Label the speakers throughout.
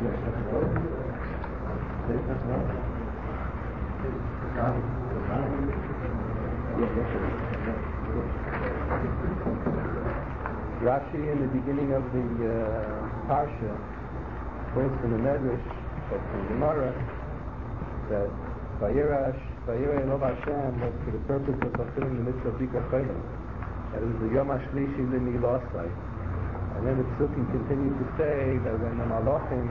Speaker 1: Rashi, in the beginning of the Parsha, quotes from the Medrash, but from Gemara, that Vayera Elov Hashem was for the purpose of fulfilling the mitzvah of Bikkur Cholim. That it was the Yom HaShlishi L'Milosai. And then the Psukim continued to say that when the Malachim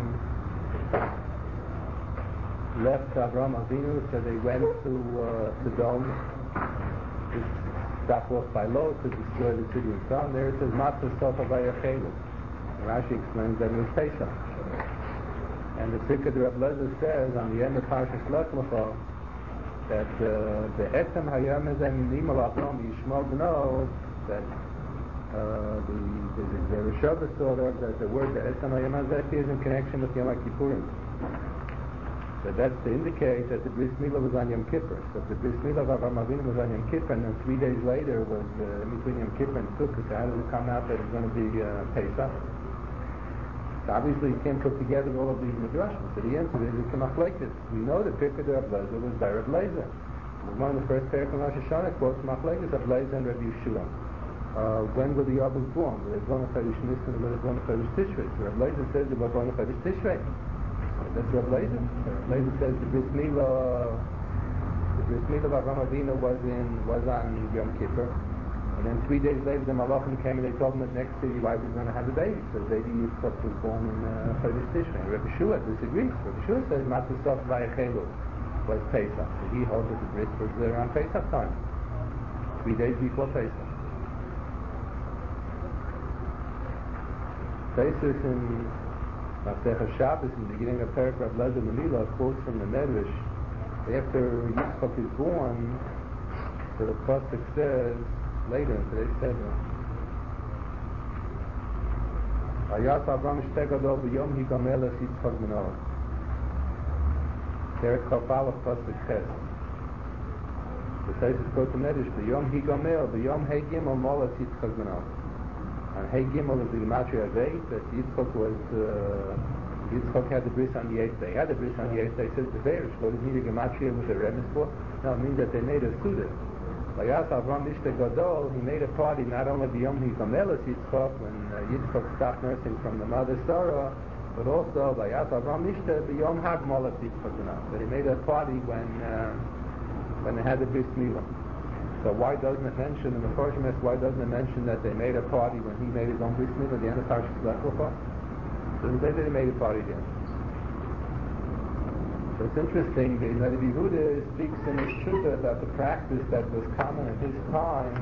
Speaker 1: left Avraham Avinu, so they went to Sodom to stop off by Lot to destroy the city of Sodom. There it says Matzah Sofa Vayachelu. Rashi explains that it was Pesach. And the Sikha Reb Lezer says on the end of Parshas Lech Lecha that the Etzem Hayom Ezem Nimal Atom Yishmol B'no, that the Rishava saw that the word the Etzem Hayom Ezem is in connection with Yom Kippurim. So that's to indicate that the Bris Milah was on Yom Kippur. So if the Bris Milah of Avraham Avinu was on Yom Kippur, and then 3 days later was in between Yom Kippur and Sukkot, so how does it come out that it's going to be Pesach? So obviously you can't put together all of these midrashim. So the answer is it's a machlekes. We know that Pirkei Reb Lezer was by Reb Lezer. One of the first parak of Rosh Hashanah quotes machlekes of Lezer and Reb Yeshua. When were the Yavuz born? Were they born on Chodesh Nisan or were they born on Chodesh Tishrei? So Reb Lezer says they were born on Chodesh Tishrei. That's Reb Lezer. Reb Lezer says the Bris Milah of Avraham Avinu was on Yom Kippur. And then 3 days later, the Malachim came and they told him that next year your wife was going to have a baby. So the baby Yitzchak was born in Chodesh Tishrei. And Rabbi Shua disagrees. Rabbi Shua says Matzah Sof Vayachelu was Pesach. So he holds that the bris was around Pesach time, 3 days before Pesach. Pesach in Masechah Shabbos, in the beginning of Perek Reb Lezer L'Milah, quotes from the Medrash. After Yitzchak is born, so the pasuk says later in today's Seder, Vayas Avram Shte Gadol V'yom Higamel Es Yitzchak B'no. Perek Chaf Aleph pasuk Ches. The Teisus quotes the Medrash, V'yom Higamel V'yom Hei Gimel Mol Es Yitzchak B'no. And Hei Gimel is the Gematria of 8, that Yitzchak had the bris on the 8th day. He had the bris on the 8th day, says the Beirish. What does it mean a Gematria with a remes for? No, it means that they made a Suda. Vayas Avram Ishte Gadol, he made a party not only B'yom Higamel Es Yitzchak, when Yitzchak stopped nursing from the mother Sarah, but also Vayas Avram Ishte B'yom Hagmol Es Yitzchak B'no. But he made a party when they had the bris milah. So why doesn't it mention in the Parshas, why doesn't it mention that they made a party when he made his own bris milah at the end of Parshas Lech Lecha? So they say that they made a party there. So it's interesting that Rabbi Yehuda speaks in his Shutta about the practice that was common at his time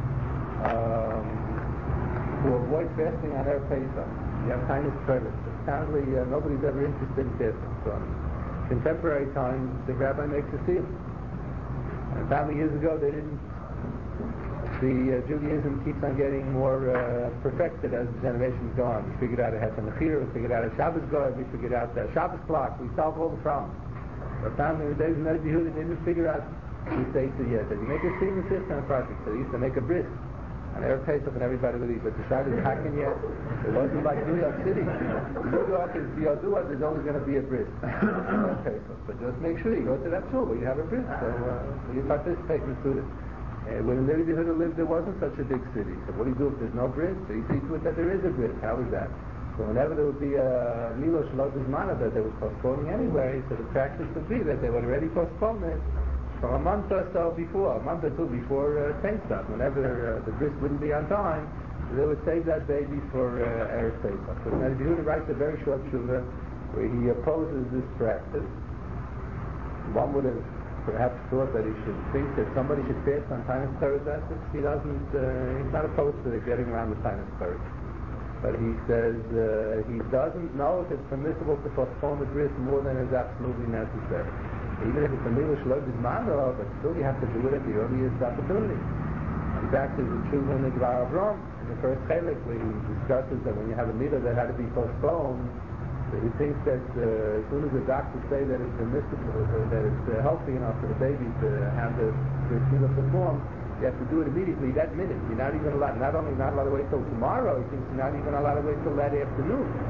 Speaker 1: to avoid fasting on Erev Pesach. You have kindness credits. Apparently nobody's ever interested in fasting. So in contemporary times, the rabbi makes a seal. And apparently years ago they didn't. The Judaism keeps on getting more perfected as the generations go on. We figured out a Hesed Nechira, we figured out a Shabbos Goy, we figured out the Shabbos clock, we solved all the problems. But apparently in the days of Rabbi Yehuda they didn't figure out the states yet. That you make a seal and system on a project. So they used to make a bris on Erev Pesach and everybody would eat. But the Shabbos Hakan yet, it wasn't like New York City. New York is the Yodua, there's always going to be a bris on Erev Pesach. But just make sure you go to that shul where you have a bris. So you participate in the student. When Rabbi Yehuda lived, there wasn't such a big city. So what do you do if there's no bris? So you see to it that there is a bris. How is that? So whenever there would be a Milosh Lodizmana that they were postponing anyway, so the practice would be that they would already postpone it from a month or so before, a month or two before Pesach. Whenever the bris wouldn't be on time, they would save that baby for Erev Pesach. So Rabbi Yehuda writes a very short shuvah where he opposes this practice. One would have perhaps thought that he should think that somebody should fast on Tainus Teres Esek. He doesn't, he's not opposed to getting around the Tainus Teres. But he says he doesn't know if it's permissible to postpone the bris more than is absolutely necessary. Even if it's a milah shelo b'zmano, but still you have to do it at the earliest opportunity. In fact, there's a tshuva in the Dvar Avram, in the first chelik, where he discusses that when you have a milah that had to be postponed, that he thinks that as soon as the doctors say that it's permissible, that it's healthy enough for the baby to have the bris milah performed, you have to do it immediately, that minute. You're not even allowed, not only not allowed to wait till tomorrow, he thinks you're not even allowed to wait till that afternoon.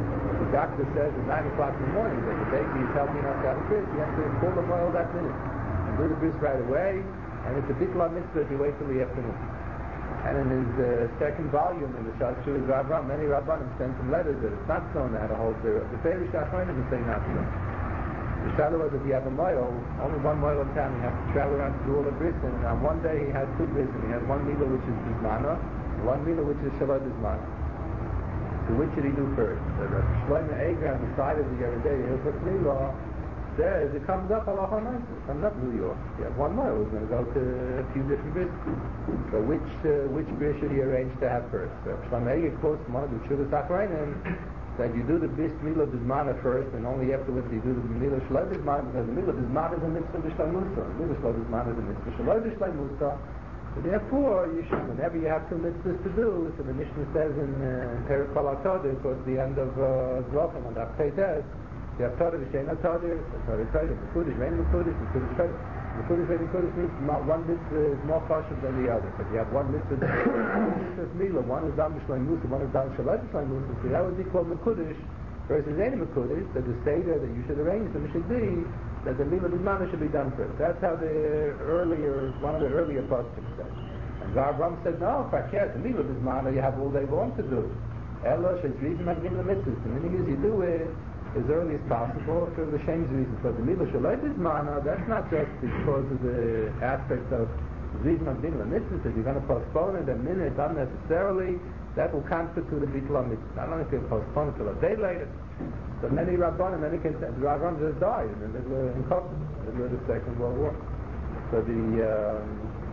Speaker 1: doctor says at 9 o'clock in the morning that the baby is healthy enough to have a bris, you have to pull the oil that minute and do the bris right away. And it's a bittul mitzvah if you wait till the afternoon. And in his second volume in the Shas Shuv Rabban, many Rabbanim sent some letters that it's not so now to hold the Ferish Achronim and say not so. The shadow was if you have a moil, only one moil in town, you have to travel around to do all the bris. And on one day he had two bris, and he had one milah which is bismana, and one milah which is shalot bismana. So which should he do first? The Shlomo Eiger on the side of the Yeridei Hilchot Milah says it comes up halacha nice. It comes up New York. You have one mile. We're going to go to a few different bris. So which bris should he arrange to have first? Shlomo Eiger quotes from one of the Shuvas Achronim that you do the bris milah bismana first, and only afterwards you do the milah shalot bismana, because the milah bismana is a mitzvah b'shleimusa. The milah shalot bismana is a mitzvah shalot b'shleimusa. So therefore, you should, whenever you have two mitzvahs to do, so the Mishnah says in Perek Kol HaTodah, towards the end of Zvachim and Daf Peites, you have Todah v'sheina Todah, the Todah Todah, the Kodesh, Rein Kodesh, the Kodesh Todah. The Kodesh, Rein Kodesh means one mitzvah is more cautious than the other. But you have one mitzvah, Milah, one is Dam B'Shleim Musa, one is Dam Shalot B'Shleim Musa, so that would be called Mekudesh versus Ein Mekudesh, that the Seder that you should arrange them should be that the Milah B'Zmana should be done first. That's how one of the earlier poskim said. And Rambam said, no, the Milah B'Zmana you have all day long to do. Elosh is reason Magdim L'Mitzvah. The meaning is you do it as early as possible for the Shem's reasons. But the Milah Shalot B'Zmana, that's not just because of the aspect of reason Magdim L'Mitzvah, that you're going to postpone it a minute unnecessarily, that will constitute a bittul mitzvah. Not only if you postpone it till a day later, but many Rabbanim, the Rabbanim just died in Kosovo, in the middle of the Second World War. So the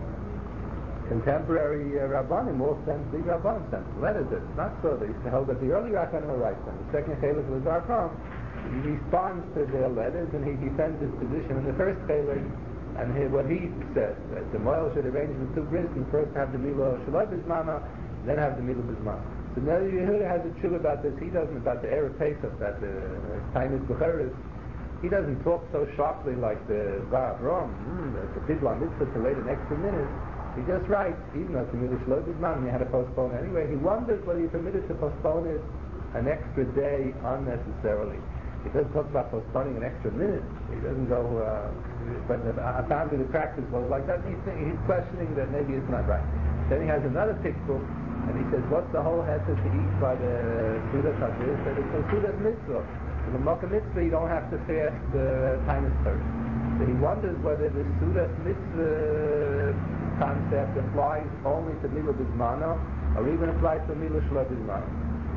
Speaker 1: contemporary Rabbanim all sent, the Rabbanim sent letters. It's not so. They used to hold that the early Rabbanim were right. And the second Chelek of the Zarpam, he responds to their letters and he defends his position in the first Chelek. And what he says, that the Moel should arrange the two bris and first have the Milah Shalot B'Zmana, then have the Milah B'Zmana. So now Yehuda has a tshuva about this. He doesn't, about the Erev Pesach, that the Tainis B'Cheres, he doesn't talk so sharply like the Bar Avram, the bittul mitzvah to wait an extra minute. He just writes, even though it's a Milah Shalot B'Zmana, you had to postpone anyway. He wonders whether you're permitted to postpone it an extra day unnecessarily. He doesn't talk about postponing an extra minute. He doesn't go, but apparently the practice was like that. He's questioning that maybe it's not right. Then he has another textbook, and he says, what's the whole hesed to eat by the Sudas Hadis? That it's a Sudas Mitzvah. In the Mocha Mitzvah, you don't have to fast the time is thirst. So he wonders whether the Sudas Mitzvah concept applies only to Milah B'Zmana, or even applies to Milah Shalot B'Zmana.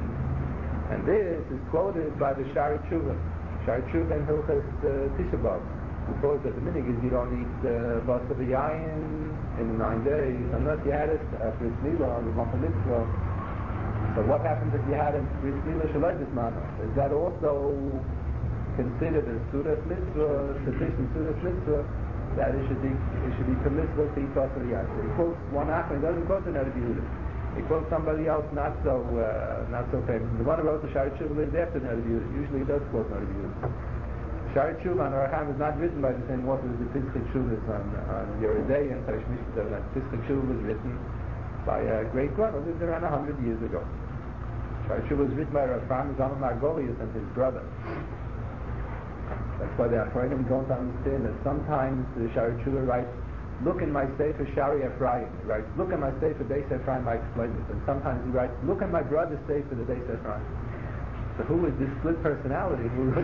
Speaker 1: And this is quoted by the Shari Tshuva. Shari Tshuva in Hilchos Tisha B'Av. Because that the minig is you don't eat basar v'yayin in the 9 days unless you had it after it's milah on the Mocha Mitzvah. But what happens if you had it with milah shalot b'zmana? Is that also considered a Sudas Mitzvah, sufficient Sudas Mitzvah, that it should be permissible to eat basar v'yayin? So he quotes one after, he doesn't quote another Yehuda. He quotes somebody else not so famous. The one who wrote the Shari Tshuva lived after Neder Yehuda. Usually he does quote Neder Yehuda. Shari Tshuva on Orach Chaim is not written by the same author as the Pischei Tshuvas on Yeridei and Chaysh Mishpatim. The Pischei Tshuva was written by a great one who lived around 100 years ago. Shari Tshuva was written by Rafram Zalman Margolius and his brother. That's why the Achronim don't understand that sometimes the Shari Tshuva writes, look in my Sefer Shari Ephraim. He writes, look in my Sefer Beis Ephraim, I explain it. And sometimes he writes, look in my brother's Sefer, the Beis Ephraim. So who is this split personality?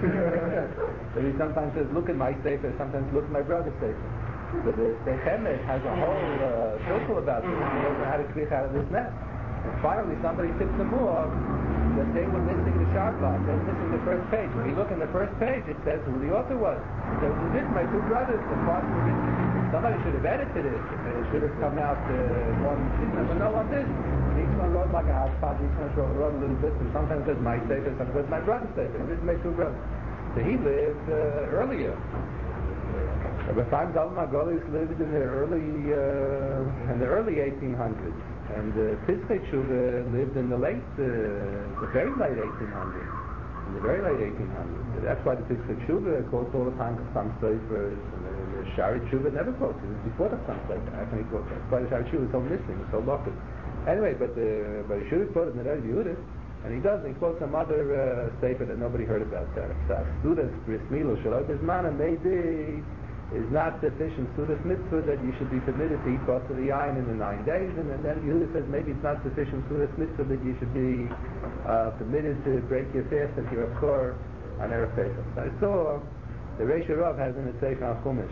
Speaker 1: So he sometimes says, look at my Sefer, sometimes look at my brother's Sefer. But the Chemed has a whole circle about this. He doesn't know how to create out of this net. And finally somebody tips them off that they were missing the Sharbach. They were missing the first page. When you look in the first page, it says who the author was. It says, this is my two brothers. The parts were missing. Somebody should have edited it. It should have come out one. But no one did. Each one wrote like a hodgepodge. Each one wrote a little bit. And sometimes it's my Sefer, sometimes it's my brother's Sefer. This is my two brothers. So he lived earlier. Rafram Zalman Margolius lived in the early 1800s, and Pischei Tshuva lived in the very late 1800s. In the very late 1800s. That's why the Pischei Tshuva quotes all the time Chassam Sofer, and the Shari Tshuva never quotes it. It was before the Chassam Sofer. How can he quote that? That's why the Shari Tshuva is so missing, so locked. Anyway, but the Shuri quoted Neder Yehuda, And he quotes some other sefer that nobody heard about there. Sudas bris milah shaloi bismana maybe is not sufficient Sudas mitzvah that you should be permitted to eat both of the yain in the 9 days, and then Yehuda says maybe it's not sufficient Sudas mitzvah that you should be permitted to break your fast and your Avkor on Erev Pesach. So I saw the Reish Rav has in a sefer on Chumash.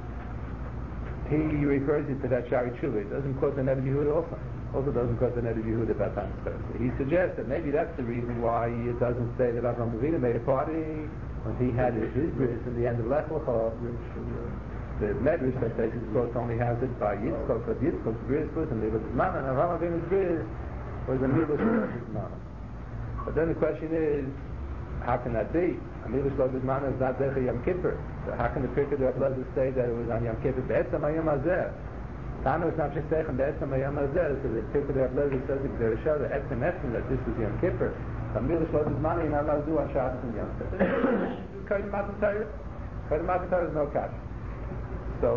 Speaker 1: He refers it to that Shari Tshuva. He doesn't quote the Nebuch Yehuda also doesn't quote the Nebuch Yehuda about Tanis Thursday. He suggests that maybe that's the reason why it doesn't say that Avraham Avinu made a party when he had his bris in the end of Lech Lecha. The Medrash that says his quote only has it by Yitzchak, because Yitzchak's bris was a Milah B'Zman, and Avraham Avinu's bris was a Milah B'Zman. But then the question is, how can that be? A Milah B'Zman is not Zecher Yom Kippur. So how can the Pirkei Rav Lezer say that it was on Yom Kippur? Be'etzam Hayom Hazeh. Tanu is not just saying Be'etzam Hayom Hazeh. So the Pirkei Rav Lezer says the Gzerah the Etzem that this was Yom Kippur. So Milah B'Zman you're not allowed to do on Shabbos and Yom Kippur. Kodim Matan Torah. Kodim Matan Torah is no cash. So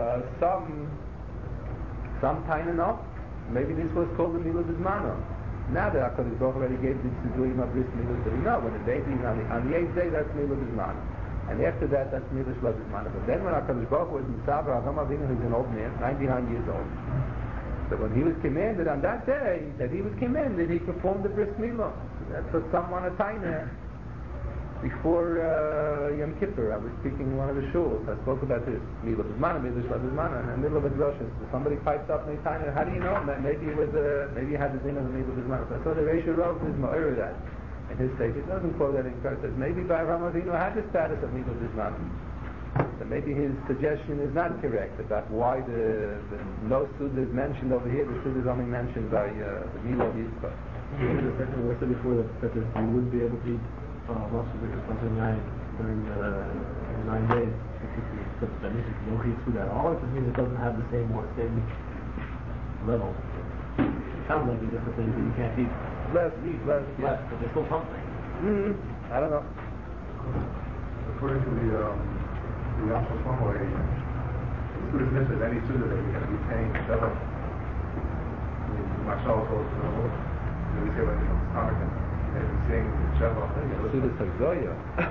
Speaker 1: some time enough, maybe this was called the Milah B'Zman. Now that HaKadosh Baruch Hu already gave this to Zuyim of Bris Milah, so we know when the baby is on the 8th day, that's Milah B'Zman. And after that, that's Milah Shlo B'Zman. But then when HaKadosh Baruch Hu was Mitzav Avraham Avinu, who's an old man, 99 years old. So when he was commanded on that day, he performed the Bris Milah. That's what some want to tie there. Before Yom Kippur, I was speaking in one of the shuls. I spoke about this Milah B'Zman, Milah Shlo B'Zman, and in the middle of a drosha, somebody piped up and they tied it. How do you know? Maybe it was maybe you had the din of the Milah B'Zman. So I saw the Reish Rav is ma'ir that. In his stage, it doesn't quote that in Kurz. Says maybe Avraham Avinu had the status of Milah B'Zman. So maybe his suggestion is not correct about why the no Suda is mentioned over here. The Suda is only mentioned by the Milah Yitzchak.
Speaker 2: We said before that you wouldn't be able to eat lots of something during 9 days. So that means you don't eat food at all. It just means it doesn't have the same level. It sounds like a different thing, but you can't eat less, but there's still something.
Speaker 1: I don't know.
Speaker 3: According to the Yom Shlomo, Suda Mitzvah, any Suda that we have to be paying Sheva. Marshal told us, we say like the Comic and saying Sheva.
Speaker 1: Suda Sagdoya.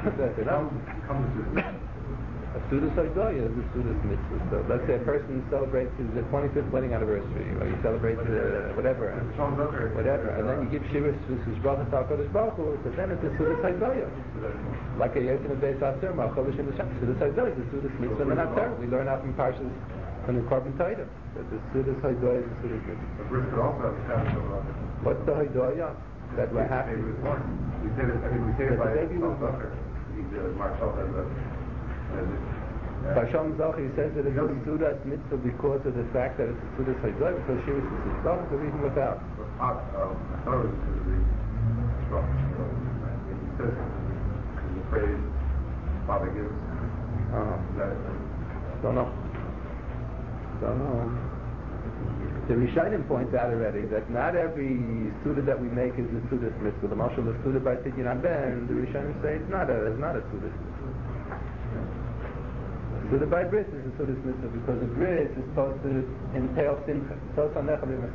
Speaker 3: Comes to
Speaker 1: A Suda Sagdoya is a Suda's mitzvah. So let's say a person celebrates his 25th wedding anniversary, or he celebrates whatever, and then you give Shiras his bracha to HaKadosh Baruch Hu, so then it's a Suda Sagdoya. Like a Yotin of Beis Asur, Ma'acholish in the Shem. Suda Sagdoya is a Suda's mitzvah, and not there. We learn out from Parshas from the Korban Torah that the Suda Sagdoya is a Suda's mitzvah.
Speaker 3: The bris could also have a status of
Speaker 1: What's the Haidoya? That we're happy.
Speaker 3: We say it by Marshal as a
Speaker 1: Basham Zachi says that it's a Suda's mitzvah because of the fact that it's a Suda's Haidoya, because Shiras is his bracha, but even without.
Speaker 3: I thought it was the strong. He says the praise Father gives.
Speaker 1: Don't know. The Rishonim points out already that not every Suda that we make is a Suda's mitzvah. The Mashal of Suda by Tidyan Ben, the Rishonim say it's not a Suda's mitzvah. Suda by bris is a Suda's mitzvah because the bris is supposed to entail simcha. So the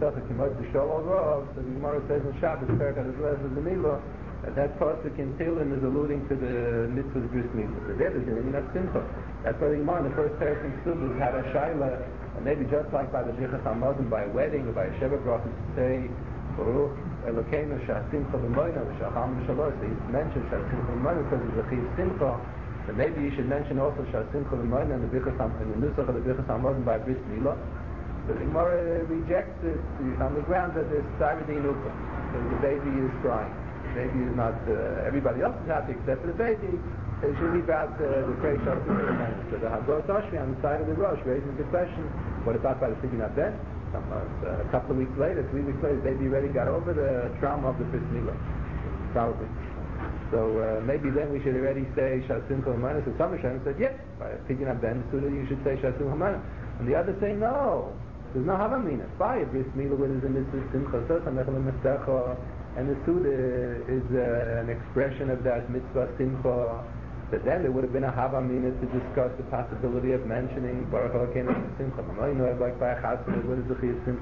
Speaker 1: Gemara says in Shabbos, as well as the Milah, that pasuk in Tehillim is alluding to the mitzvah bris milah. So there is a meaning of simcha. That's why the Gemara in the first parak in Suda had a shaila, and maybe just like by the Birchas Hamazon, by a wedding or by a Sheva bracha, to say Baruch Elokeinu Sha'asimcha B'moina V'Sha'acham B'Shalosh. So he mentioned Sha'asimcha B'moina because it's a chiv simcha. So maybe you should mention also Sha'asimcha B'moina in the Nusach of the Birchas Hamazon by bris milah. So the Gemara rejects it on the ground that it's Saradin Ukum. So the baby is crying. The baby is not, everybody else is happy except for the baby. It's really about the praise of the B'moina. So the Hagos Oshri on the side of the Rosh raises the question, what about by the Tidyan Ben? A couple of weeks later, 3 weeks later, the baby already got over the trauma of the bris milah. Probably. So maybe then we should already say Sha'asimcha B'moina. So some Rishonim said, yes, by Tidyan Ben, the Suda you should say Sha'asimcha B'moina. And the others say, no. There's no Havamina. By a bris milah, where there's a mitzvah simcha, and the Suda is an expression of that mitzvah simcha. But then there would have been a Havamina to discuss the possibility of mentioning Baruch Elokeinu Simcha. Like by a Chassid, what is the Chiyuv Simcha?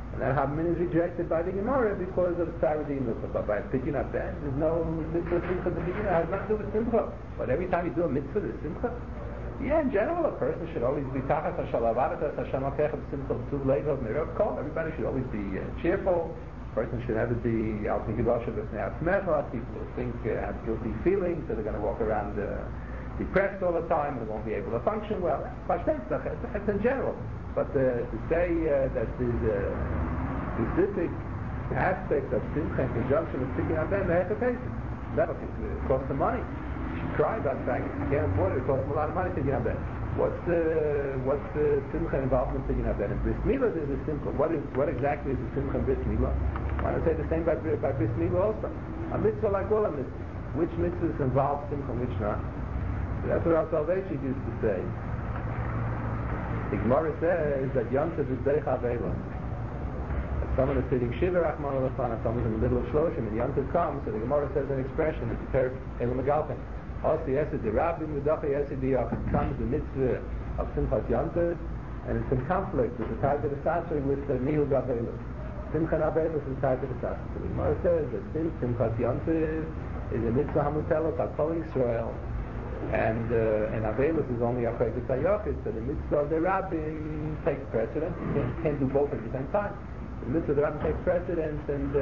Speaker 1: And that Havmin is rejected by the Gemara because of Saradin Lucha. But by picking up that, there's no mitzvah Simcha to begin. It has nothing to do with Simcha. But every time you do a mitzvah, there's Simcha. Yeah, in general, a person should always be Tachas HaShalavatas Hashem HaKechav Simcha B'Tuv Levav Merav Kol. Everybody should always be cheerful. A person should never be Al Pigidosha B'Fnei Atzmecha. People who think have guilty feelings, so they're going to walk around depressed all the time and won't be able to function well. That's in general. But to say that there's a specific aspect of Simcha in conjunction with picking up them, they have to pay it. That costs some money. You should cry about the fact that you can't afford it. It costs a lot of money picking up that. What's the Simcha involved in picking up that? In Bris Milah there's a Simcha. What exactly is the Simcha in Bris Milah? I want to say the same by Bris Milah also. A mitzvah like all a mitzvah. Which mitzvahs involve Simcha and which not? So that's what our Soloveitchik used to say. The Gemara says that Yom Tov is Deich Avela. Someone is sitting Shiva Rachman al-Afan, and someone's in the middle of Shloshim, and Yom Tov comes, so the Gemara says an expression, it's a term, Elam Megalchen. Also, Yesed the Rabbi, Medacha Yesed the Yachid, comes the mitzvah of Simchat Yom Tov, and it's in conflict with the Tag of the Sasri with the Nihil Gavelus. Simchat Avelus is the Tag of the Sasri. So the Gemara says that Simchat Yom Tov is a mitzvah hamutelos al Kol Yisrael, and Avelus is only a Chayvus HaYochid, so the mitzvah of the Rabbin takes precedence. You can't do both at the same time. The mitzvah of the Rabbin takes precedence,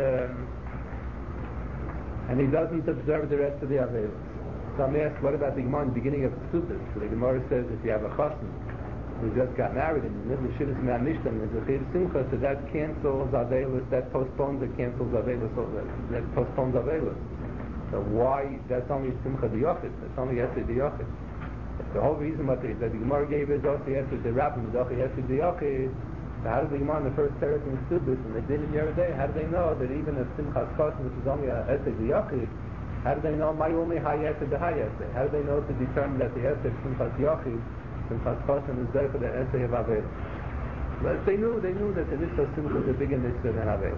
Speaker 1: and he doesn't observe the rest of the Avelus. So I'm asked, what about the Gemara in the beginning of Ksubis? So the Gemara says if you have a chassan who just got married in the middle of Shivas Me'anishtan and there's a Chir Simcha, so that cancels Avelus, that postpones or cancels Avelus, that postpones Avelus. So why? That's only Simcha the Yochid. That's only Yesed the Yochid. The whole reason that the Gemara gave is also Yesed the Rabbin, Medacha Yesed the Yochid. So how did the Gemara in the first Perek in Ksubis, and they did it the other day, how do they know that even if Simchas Kosin, which is only a Yesed the Yochid, how do they know my only high Yesed the high Yesed? How do they know to determine that the Yesed Simchas Yochid, Simchas Kosin is there for the Yesed of Avel? But they knew that the mitzvah Simcha is a bigger mitzvah than Avel.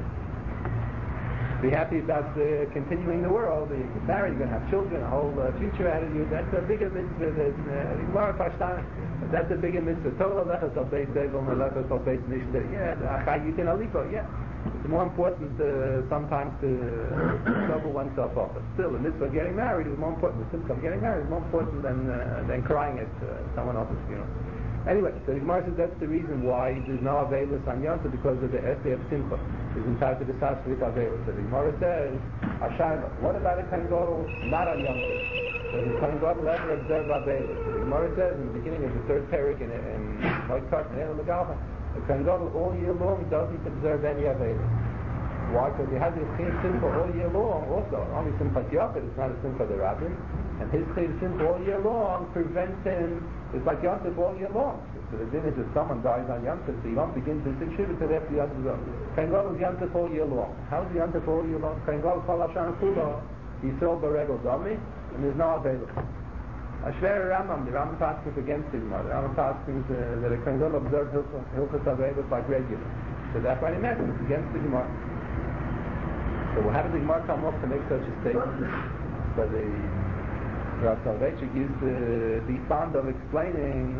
Speaker 1: Be happy about continuing the world. You get married, you're going to have children, a whole future ahead of you. That's a bigger mitzvah than Gemara Pashtan. That's a bigger mitzvah. Total lechas al beit zevel melechas al beit nishter. Yeah, achayit in aliko. Yeah, it's more important sometimes to trouble oneself up. But still, the mitzvah of getting married is more important. The simcha of getting married is more important than crying at someone else's funeral. Anyway, so the Gemara says that's the reason why there's no Avelus on Yom Tov, because of the essay of Simcha. It's entitled to the Sas with Avelus. So the Gemara says, Ashayla, what about a Kohen Gadol not on Yom Tov? Does the Kohen Gadol ever observe Avelus? So the Gemara says in the beginning of the third parak in Moed Katan, Elam Megalchen, the Kohen Gadol all year long doesn't observe any Avelus. Why? Because he has his Chir Simcha all year long also. Only Simchat Yochid, it's not a Simcha the Rabbin. And his Chir Simcha all year long prevents him, it's like Yom Tov all year long. So the din is if someone dies on Yom Tov, so you don't begin to sing Shiva till after Yom Tov. Kohen Gadol is Yom Tov all year long. How is Yom Tov all year long? Kohen Gadol Kol Hashan Kula, Yisrael Beregel Dami, and there's no Avelus. Ashver Rambam, the Rambam passes against the Gemara. The Rambam passes that a Kohen Gadol observes Hilchos Avelus like regular. So that's why he mentions it's against the Gemara. So how did the Gemara come up to make such a statement? But the Rav Soloveitchik used to be fond of explaining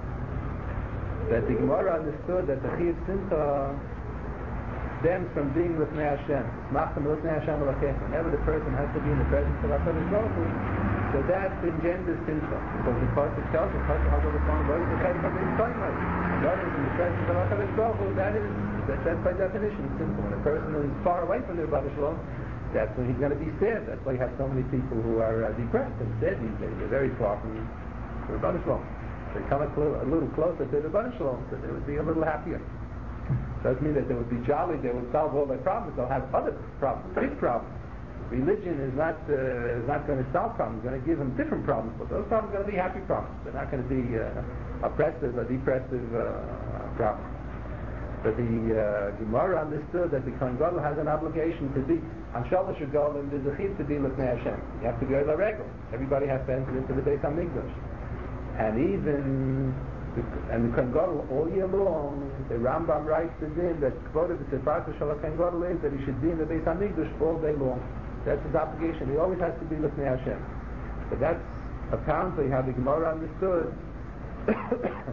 Speaker 1: that the Gemara understood that the Chiyuv Simcha stems from being L'fnei Hashem. Machtam L'fnei Hashem Elokecha. Whenever the person has to be in the presence of HaKadosh Baruch Hu, so that engenders Simcha. Because the Pasuk tells us, HaKadosh Baruch Hu is the Chayim of his Toimah. That is in the presence of HaKadosh Baruch Hu, that's by definition Simcha. When a person is far away from the Rebbe Shalom, that's when he's going to be sad. That's why you have so many people who are depressed and sad these days. They're very far from the Rebbe Shalom. They come a little closer to the Rebbe Shalom, so they would be a little happier. Doesn't mean that they would be jolly, they would solve all their problems. They'll have other problems, big problems. Religion is not going to solve problems. It's going to give them different problems, but those problems are going to be happy problems. They're not going to be oppressive or depressive problems. But the Gemara understood that the Kohen Gadol has an obligation to be on Shalosh Regalim. There's a chiyuv to be L'fnei Hashem. You have to go to the regel. Everybody has to enter into the Beis Hamikdash, and even the Kohen Gadol all year long. The Rambam writes the din that quoted the Sefarta Shal Kohen Gadol is that he should be in the Beis Hamikdash all day long. That's his obligation. He always has to be L'fnei Hashem. But that's apparently how the Gemara understood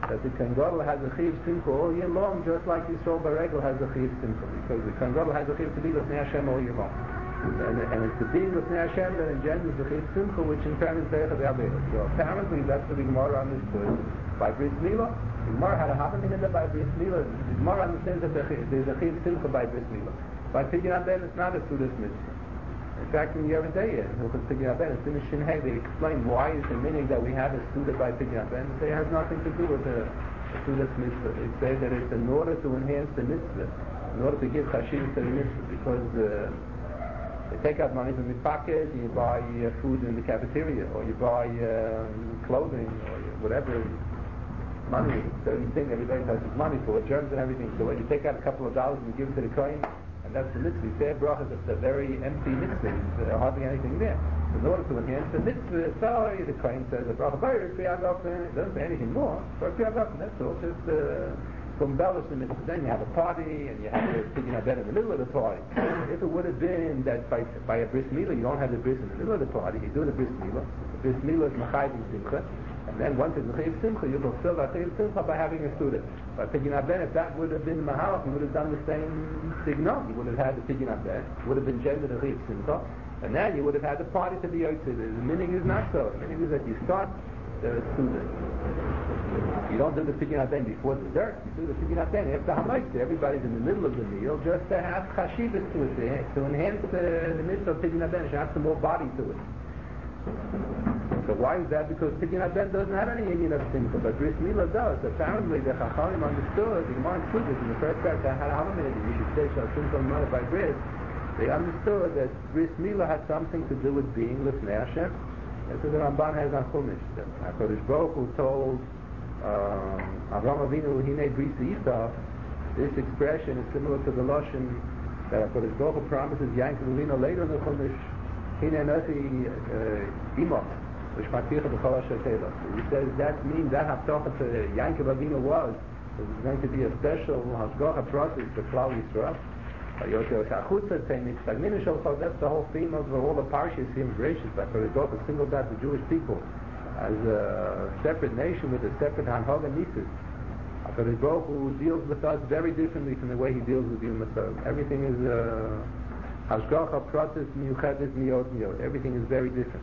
Speaker 1: that the Kohen Gadol has a Chiv Simcha all year long, just like Yisrael Baregel has a Chiv Simcha, because the Kohen Gadol has a Chiv to be L'fnei Hashem all year long. And it's the being L'fnei Hashem that engenders the Chiv Simcha, which in turn is Deicha D'Avera. So apparently that's what the Gemara understood by Bris Milah. The Gemara had a happening in there by Bris Milah. The Gemara understands that there's a Chiv Simcha by Bris Milah. By Pidyon Ben, it's not a Sudas Mitzvah. In fact, in Yerim Deya, Hilchos Pidyon Ben, it's in the Shinhei, they explain why is the meaning that we have a Suda by Pidyon Ben. It has nothing to do with the Sudas Mitzvah. They say that it's in order to enhance the Mitzvah, in order to give Chashivas to the Mitzvah, because they take out money from your pocket, you buy food in the cafeteria, or you buy clothing, or whatever. Money, certain thing everybody touches money for, germs and everything. So when you take out a couple of dollars and you give it to the Kohen, and that's the mitzvah. You say a bracha, it's a very empty mitzvah. There's hardly anything there. In order to enhance the mitzvah, sorry, the Kohen says a bracha, it doesn't say anything more. That's all, just to embellish the mitzvah. Then you have a party, and you have a Pidyon Ben in the middle of the party. If it would have been that by a Bris Milah, you don't have the bris in the middle of the party, you do the Bris Milah. The Bris Milah is Machayv and Simcha. And then once it's Mechiv Simcha, you fulfill that Mechiv Simcha by having a student. By Pidyon Ben, if that would have been Mahalach, you would have done the same signal. You would have had the Pidyon Ben, would have been gendered Mechiv Simcha, and then you would have had the party to be Yotzei. The meaning is not so. The meaning is that you start the student. You don't do the Pidyon Ben before dessert. You do the Pidyon Ben after Hamaitze. Everybody's in the middle of the meal just to have Chashivas to it, to enhance the mitzvah of Pidyon Ben, to have some more body to it. So why is that? Because Pidyon Ben doesn't have any union of Simcha, but Bris Milah does. Apparently the Chachamim understood, the Gemara included in the first verse, I had a minute, you should say Shal Simcha L'Mana by Bris. They understood that Bris Milah has something to do with being L'fnei Hashem. That's what the Ramban has on Chumash. HaKadosh Baruch Hu told Avraham Avinu, Hinei Bris Yisach. This expression is similar to the Lashon that HaKadosh Baruch Hu promises Yankov Avinu later in the Chumash, Hinei Nochi Imach. He says that means that Haftorah to Yankov Avinu was going to be a special Hashgacha process for Klal Yisrael. That's the whole theme of all the parshas here in Bereshit. But the Baruch Hu singled out the Jewish people as a separate nation with a separate Hanhag and Nisus. HaKadosh Baruch Hu deals with us very differently from the way he deals with you in Masar. Everything is Hashgacha process miyuchedes miyot. Everything is very different.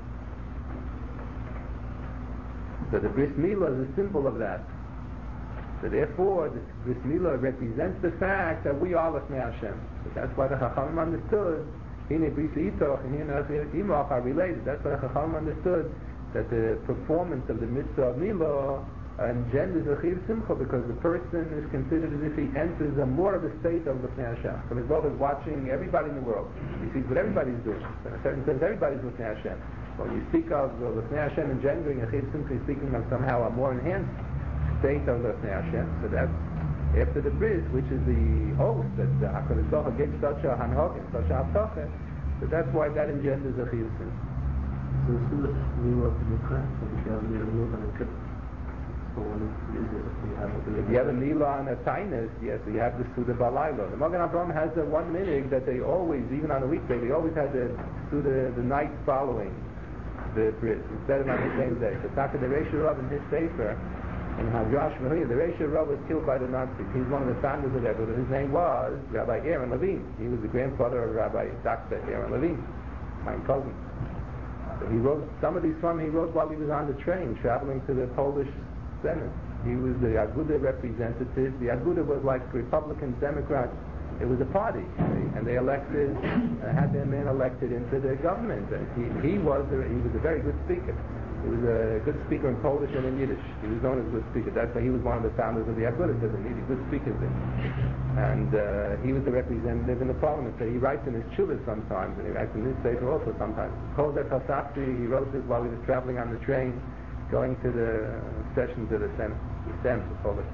Speaker 1: So the Bris Milah is a symbol of that. So therefore, the Bris Milah represents the fact that we are L'fnei Hashem. So that's why the Chachamim understood, Hinei Bris Yitoch and Hinei Imach are related. That's why the Chachamim understood that the performance of the mitzvah of Milah engenders a Chiv Simcha, because the person is considered as if he enters a more of a state of L'fnei Hashem. So his Baruch is watching everybody in the world. He sees what everybody's doing. So in a certain sense, everybody's L'fnei Hashem. When you speak of L'fnei Hashem engendering a Chiv Simcha, you're speaking of somehow a more enhanced state of L'fnei Hashem. So that's after the bris, which is the oath that the HaKadosh Baruch Hu gave such a hanhag and such a haftacha. So that's why that engenders a Chiv Simcha.
Speaker 2: So as soon as we were in the class, if you have a meal on a trip, so
Speaker 1: if you have a Milah on a Tainus, yes, you have the Suda Balayla. The Magen Avraham has the one minhag that they always, even on a weekday, they always had the Suda the night following the bris, instead of on the same day. So Taka the Reisha Rav in his Sefer, in Hadrash Mahia, the Reisha Rav was killed by the Nazis. He's one of the founders of that, but his name was Rabbi Aaron Levine. He was the grandfather of Rabbi Dr. Aaron Levine, my cousin. So he wrote, some of these from he wrote while he was on the train, traveling to the Polish Senate. He was the Aguda representative. The Aguda was like Republicans, Democrats. It was a party, and they elected, had their man elected into the government. He was a very good speaker. He was a good speaker in Polish and in Yiddish. He was known as a good speaker. That's why he was one of the founders of the Aguda, because they needed good speakers there. And he was the representative in the parliament. So he writes in his chuvas sometimes, and he writes in this paper also sometimes. Kodesh Hasafti, he wrote this while he was traveling on the train, going to the sessions of the Senate, the Polish.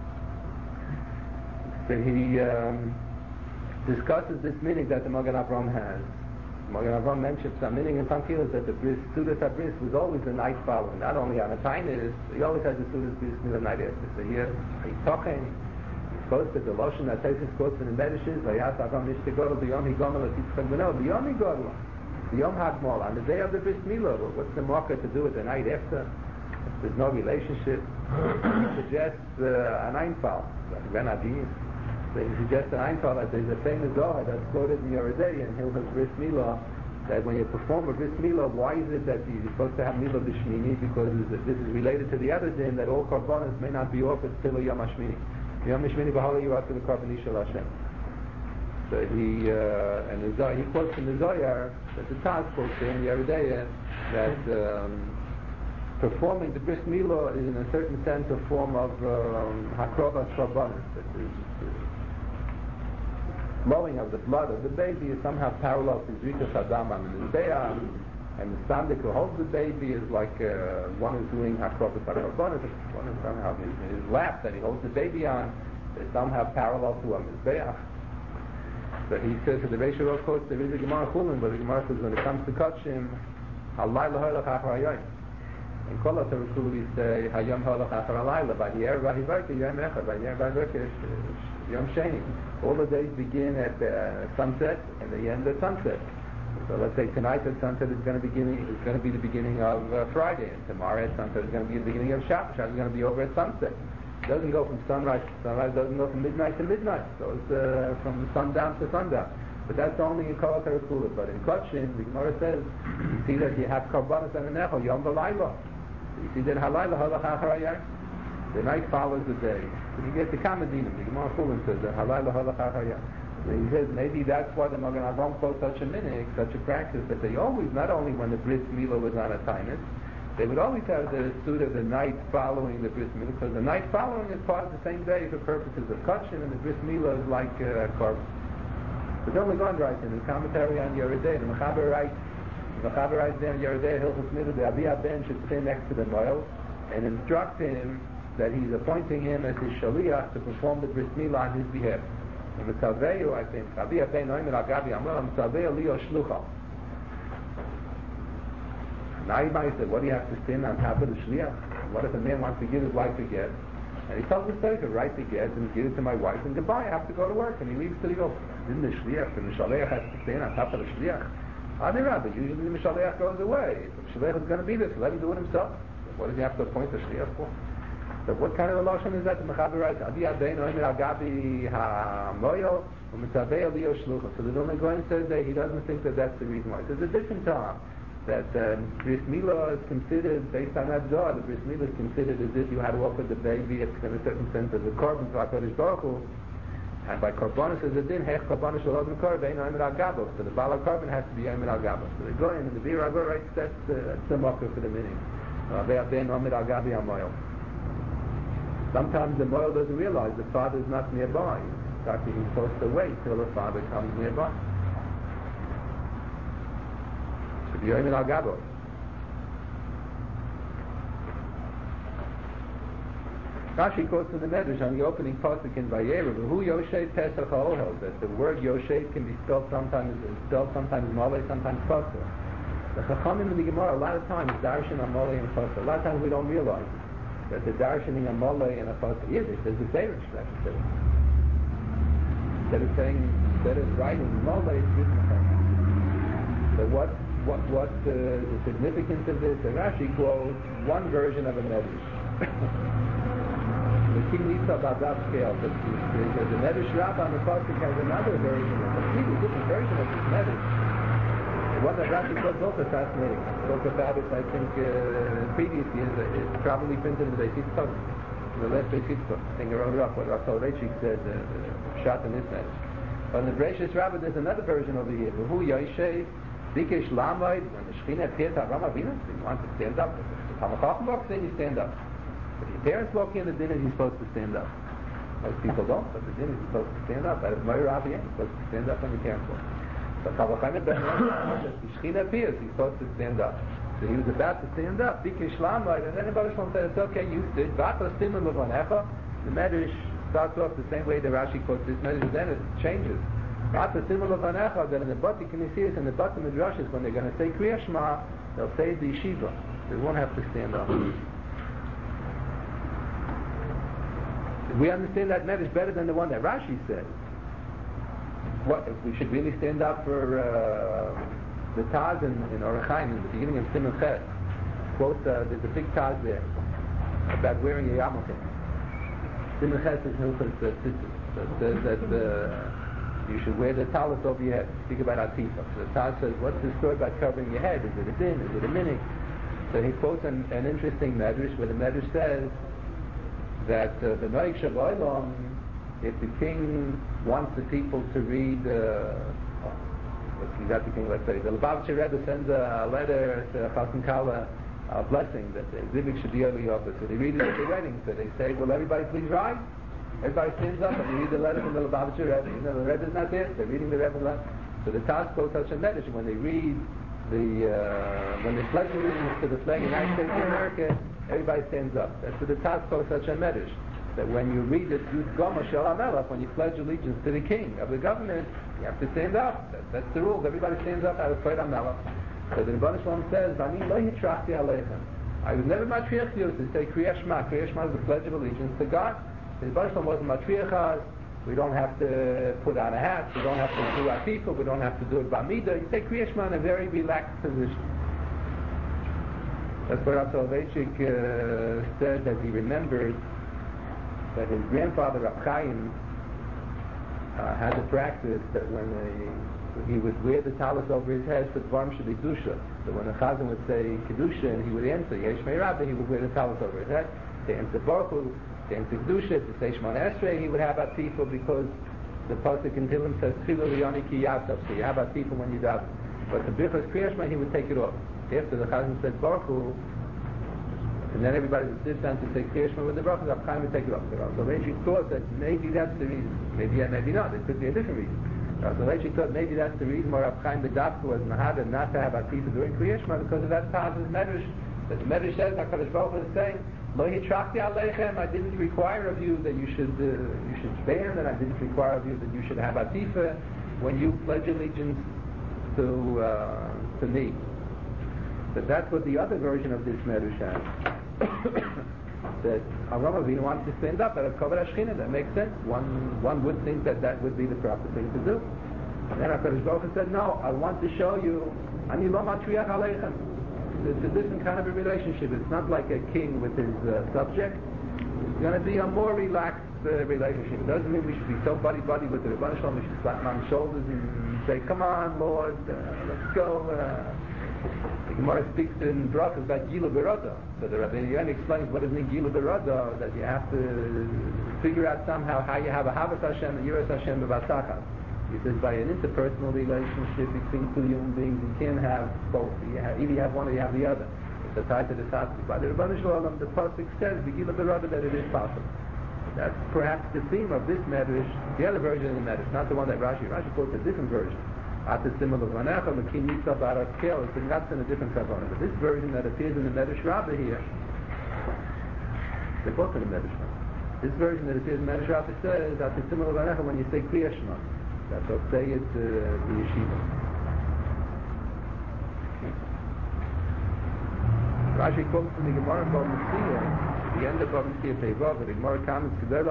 Speaker 1: So he discusses this meaning that the Magen Avraham has. Magen Avraham mentions some meaning in some kilos that the bris, Sudas HaBris was always the night following, not only on a Tainus, he always had the Sudas Bris the night after. So here, he's talking, he's posted the Lashon that Tesis quotes in the Medishes, Vayas Avraham Nishtegorel, B'yom Higomel, Atitzchak B'no, B'yom Higomel, B'yom Hagmol, on the day of the Bris Milah. What's the marker to do it the night after? There's no relationship. He suggests an Einfall. So he suggests an Einfall that there's a famous Zohar that's quoted in Yoredei in Hilchos Bris Milah, that when you perform a Bris Milah, why is it that you're supposed to have Milah B'Shmini? Because this is related to the other din that all Karbanos may not be offered till Yom HaShmini. Yom HaShmini B'Hala Yiratu L'Karban Ishal Hashem. So he quotes in the Zohar that the Taz quotes in Yoredei that performing the Bris Milah is in a certain sense a form of Hakrovas Karbanos. That is, flowing of the blood of the baby is somehow parallel to Zrikas Adam on the Mizbeach, and the Sandik who holds the baby is like one who's doing Hakrovas Karbanos. One is somehow his lap that he holds the baby on is somehow parallel to a Mizbeach. So he says that the Reisha Rav quotes there is a Gemara Chulin, but the Gemara says when it comes to Kachim, Halayla Hoylach Achar Hayoyim. In Kol HaTorah we say Hayom Hoylach Achar Halayla, Vayher Vahivarke Yom Echad, Vayher Vahivarke Yom Sheni. All the days begin at sunset and they end at sunset. So let's say tonight at sunset is going to be the beginning of Friday, and tomorrow at sunset is going to be the beginning of Shabbat. Shabbat is going to be over at sunset. It doesn't go from sunrise to sunrise, it doesn't go from midnight to midnight. It goes from sundown to sundown. But that's only in Kol HaTorah. But in Kotchin, the Gemara says, you see that you have Karbanos and Enecho, Yom V'Layla. You see that Halayla Hoylach Achar Hayoyim. The night follows the day. So you get the Kamadinim. The Gemara Chulin says that Halayla Hoylach Achar Hayoyim. So he says maybe that's why the Magen Avraham quotes such a minhag, such a practice, that they always, not only when the Bris Milah was on a Tainus, they would always have the suit of the night following the Bris Milah, because the night following is part of the same day for purposes of Kachin, and the Bris Milah is like Karban. But then Lagon writes in his commentary on Yoredei, the Mechaber writes there in Yoredei, Hilchos Milah, the Abi Ben should stand next to the Moel and instruct him that he's appointing him as his Shaliach to perform the Bris Milah on his behalf. And the Tzaveu, I think, Abi Ben Oimer Agabi Amel, Tzaveu Lio Shlucha. Now you might say, what do you have to stand on top of the Shliach? What if a man wants to give his wife a get? And he tells the Tzaveu, write the get and give it to my wife, and goodbye, I have to go to work. And he leaves to go. Didn't the Shliach, and the Shaliach has to stand on top of the Shliach? Adirabba, usually the Shaliach goes away. If the Shliach is going to be there, so let him do it himself. What does he have to appoint the Shliach for? So what kind of a lashon is that? The Mechaber writes, Adi Abeinu Omer Agabi HaMoyo U'Mitzavei Liyo Shlucha. So the Vilna Gaon says that he doesn't think that that's the reason why. So there's a different time that Bris Milah is considered, based on that Zohar, the Bris Milah is considered as if you had to offer the baby in a certain sense as a korban to HaKadosh Baruch Hu. And by korbanos as a din, Hech korbanos shel Odom Korban Omer Agabo. So the Baal korban has to be Omer Agabo. So the Gaon and the Bir Agor writes that's the marker for the meaning. Adi Abeinu Omer Agabi HaMoyo. Sometimes the Moel doesn't realize the father's not nearby. In fact, he's supposed to wait till the father comes nearby. So the Yoim al Gabo. Rashi quotes in the Medrash on the opening pasuk in Vayera, "Who Yoshev Pesach HaOhel," that the word Yoshev can be spelled sometimes Malay, sometimes Pasuk. The Chachamim in the Gemara a lot of times darshan on Malay and Pasuk. A lot of times we don't realize that the darshaning a Malay and a Pasuk. Yes, there's a Beirish that says. Instead of writing Malay, it's written Pasuk. So what's the significance of this? The Rashi quotes one version of a Medrash. The King Nisa Badav scale, but the Medrash Rabbah on the Pasuk has another version, a completely different version of this Medrash. The one that Rashi quotes also fascinating. Spoke about it, I think, previous years. It's probably printed in the Beis Yitzchak, the last Beis Yitzchak. I think I wrote it up, what Rav Soloveitchik said, shot in this Medrash. But in the Bereshis Rabbah, there's another version over here. Who Yoshev Bikesh Lamoid, when the Shekhinah appears to Avram Avinu, so you want to stand up. The Talmud Chacham walks in, you stand up. If your parents walk in the dinner, you're supposed to stand up. Most people don't, but the dinner you're supposed to stand up. That is Meir Aviyah, you're supposed to stand up when your parents walk. But Kavachayim Ben the Shekhinah appears, he's supposed to stand up. So he was about to stand up, Bikesh Lamoid, and then the Baruch Shalom said, it's okay, you sit. Vata Simon Levanecha. The Medrash starts off the same way the Rashi quotes this Medrash, then it changes. Vata Simon Levanecha, that in the Bati Knesiyos and the Bati Midrashis, when they're going to say Kriya Shema, they'll say the Yeshiva. They won't have to stand up. We understand that Medrash better than the one that Rashi says. What if we should really stand up for the Taz in Orach Chaim in the beginning of Siman Ches? quote, there's a big taz there about wearing a yarmulke. Simon Chesed Hilchos Tzitzis that says that you should wear the talis over your head. Speak about Atifa. So the taz says, what's the story about covering your head? Is it a din? Is it a minig? So he quotes an interesting medrash where the medrash says that the Noach Shabbat, if the king wants the people to read, if you got the king, let's say, the Lubavitcher Rebbe sends a letter to Chassan Kala, a blessing that the Zivik should be over the office. So they read it at the wedding. So they say, will everybody please rise? Everybody stands up and they read the letter from the Lubavitcher Rebbe. You know, the Rebbe's not there. They're reading the Rebbe letter. So the Taz quotes such a medrash when they read when they pledge allegiance to the flag of the United States of America, everybody stands up. That's what the Taz quotes such a medrash. That when you read the Yud Goma Shel HaMelech, when you pledge allegiance to the king of the government, you have to stand up. That's the rules. Everybody stands up out of Pred HaMelech. So the Rebbeinu Shalom says, "Ani lo hitrachti aleichem." I was never matriach you to say Kriya Shema. Kriya Shema is the pledge of allegiance to God. The Rebbeinu Shalom wasn't matriach us. We don't have to put on a hat. We don't have to do atifa. We don't have to do it b'amida. You say Kriya Shema in a very relaxed position. That's what Rav Soloveitchik said that he remembered that his grandfather Rav Chaim had the practice that when he would wear the talis over his head for Dvarim Shebei Kedusha. So when the Chazan would say Kedusha and he would answer Yesh Mei Rabbi, he would wear the talis over his head. To answer Baruch Hu, to answer Kedusha, to say Shemona Esrei, he would have Atifa because the pasuk in Tehillim says Tchila Liyoni Ki Yatav. So you have Atifa when you daven. But the Birchas Kriya Shema, he would take it off. After the Chazan said Baruch Hu, and then everybody would sit down to say Kriya Shema with the Baruch Hu, Rav Chaim would take it off. So Rav Soloveitchik thought that maybe that's the reason. Maybe not. There could be a different reason. Rav Soloveitchik thought maybe that's the reason why Rav Chaim Bedavka was Mahada not to have Atifa during Kriya Shema, because of that Taz's medrash. That the medrash says, HaKadosh Baruch Hu is saying, Lo hitrachti aleichem, I didn't require of you that you should stand, and I didn't require of you that you should have Atifa when you pledge allegiance to me. But that's what the other version of this medrash has. That Avraham Avinu wanted to stand up at a Kovod HaShechina. That makes sense. One would think that would be the proper thing to do. And then HaKadosh Baruch Hu said, no, I want to show you, Ani lo matriach aleichem. It's a different kind of a relationship. It's not like a king with his subject. It's going to be a more relaxed relationship. It doesn't mean we should be so buddy-buddy with the Rebbeinu Shalom. We should slap him on the shoulders and say, come on, Lord, let's go. The Gemara speaks in Brachos about Gila Beroda. So the Rabbi Yohan explains what does it mean Gila Beroda, that you have to figure out somehow how you have a Havas Hashem and Yiras Hashem B'Vasachas. He says by an interpersonal relationship between two human beings, you can't have both. Either you have one or you have the other. It's a tie to the Satzvah. By the Rebbeinu Shalom, the pasuk says Gila Beroda that it is possible. That's perhaps the theme of this medrash, the other version of the medrash, not the one that Rashi quotes a different version. It's that's in a different kavana. But this version that appears in the Medrash Rabbah here, they're both in the Medrash Rabbah. This version that appears in the Medrash Rabbah says that it's similar to when you say Kriya Shema. That's what say it the yeshiva. Rashi quotes from the Gemara Bava Metzia, the end of Bava Metzia Peivav, the Gemara comments, because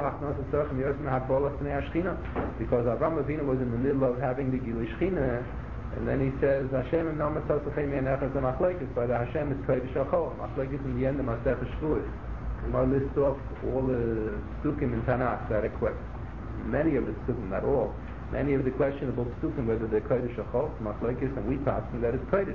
Speaker 1: Avraham Avinu was in the middle of having the Gilui Shechina, and then he says, Hashem im Nama Tzosachem Yenechaz HaMachlekes, by the Hashem is Kodesh HaChol. Machlekes in the end of Masech HaShvuos. The Gemara lists off all the psukim in Tanakh that are questions. Many of the psukim, not all, many of the questionable psukim, whether they're Kodesh HaChol, Machlekes, and we pass them, that is Kodesh.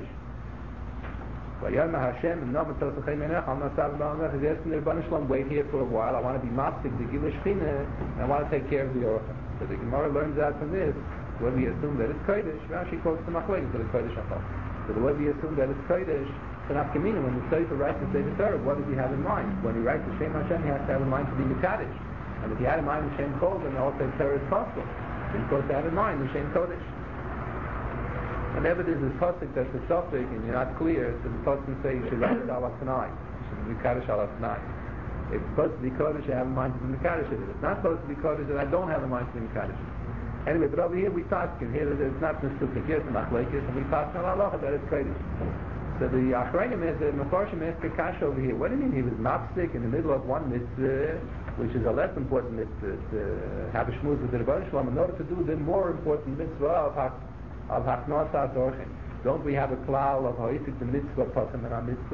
Speaker 1: Hashem and Nama Tzosachem Yenechaz, I'm not talking about Yenechaz, he's asking the Rebbeinu Shalom, wait here for a while, I want to be mafsik the Gilui Shechina, and I want to take care of the Orcha. So the Gemara learns out from this, when we assume that it's Kodesh, Rashi quotes the Machlekes for the Kodesh HaChol. So the way we assume that it's Kodesh, it's an Afkamina. When the Sefer writes the Sefer Torah, what does he have in mind? When he writes the Shem Hashem, he has to have in mind to be Mekadesh. And if he had in mind the Shem Chol, then the whole Sefer Torah is possible. He's supposed to have in mind the Shem Kodesh. Whenever there's a pasuk that's a suffix and you're not clear, so the pasuk can say you should write it ala Tanai. You should be Mekadesh ala Tanai. If it's supposed to be Kodesh, you have in mind to be Mekadesh. If it's not supposed to be Kodesh, then I don't have in mind to be Mekadesh. Anyway, but over here we paskin. Here it's not Nesukik. Here's the Machlekes, and we paskin Allah that it's Kodesh. So the Achrayim is the Mefarshim asked the Kash over here. What do you mean he was mapsik in the middle of one mitzvah, which is a less important mitzvah, to have a shmuz with the Rebbeinu Shalom, in order to do the more important mitzvah of Haknosas Orchim? Don't we have a klal of ha'isik the mitzvah pasim and a mitzvah?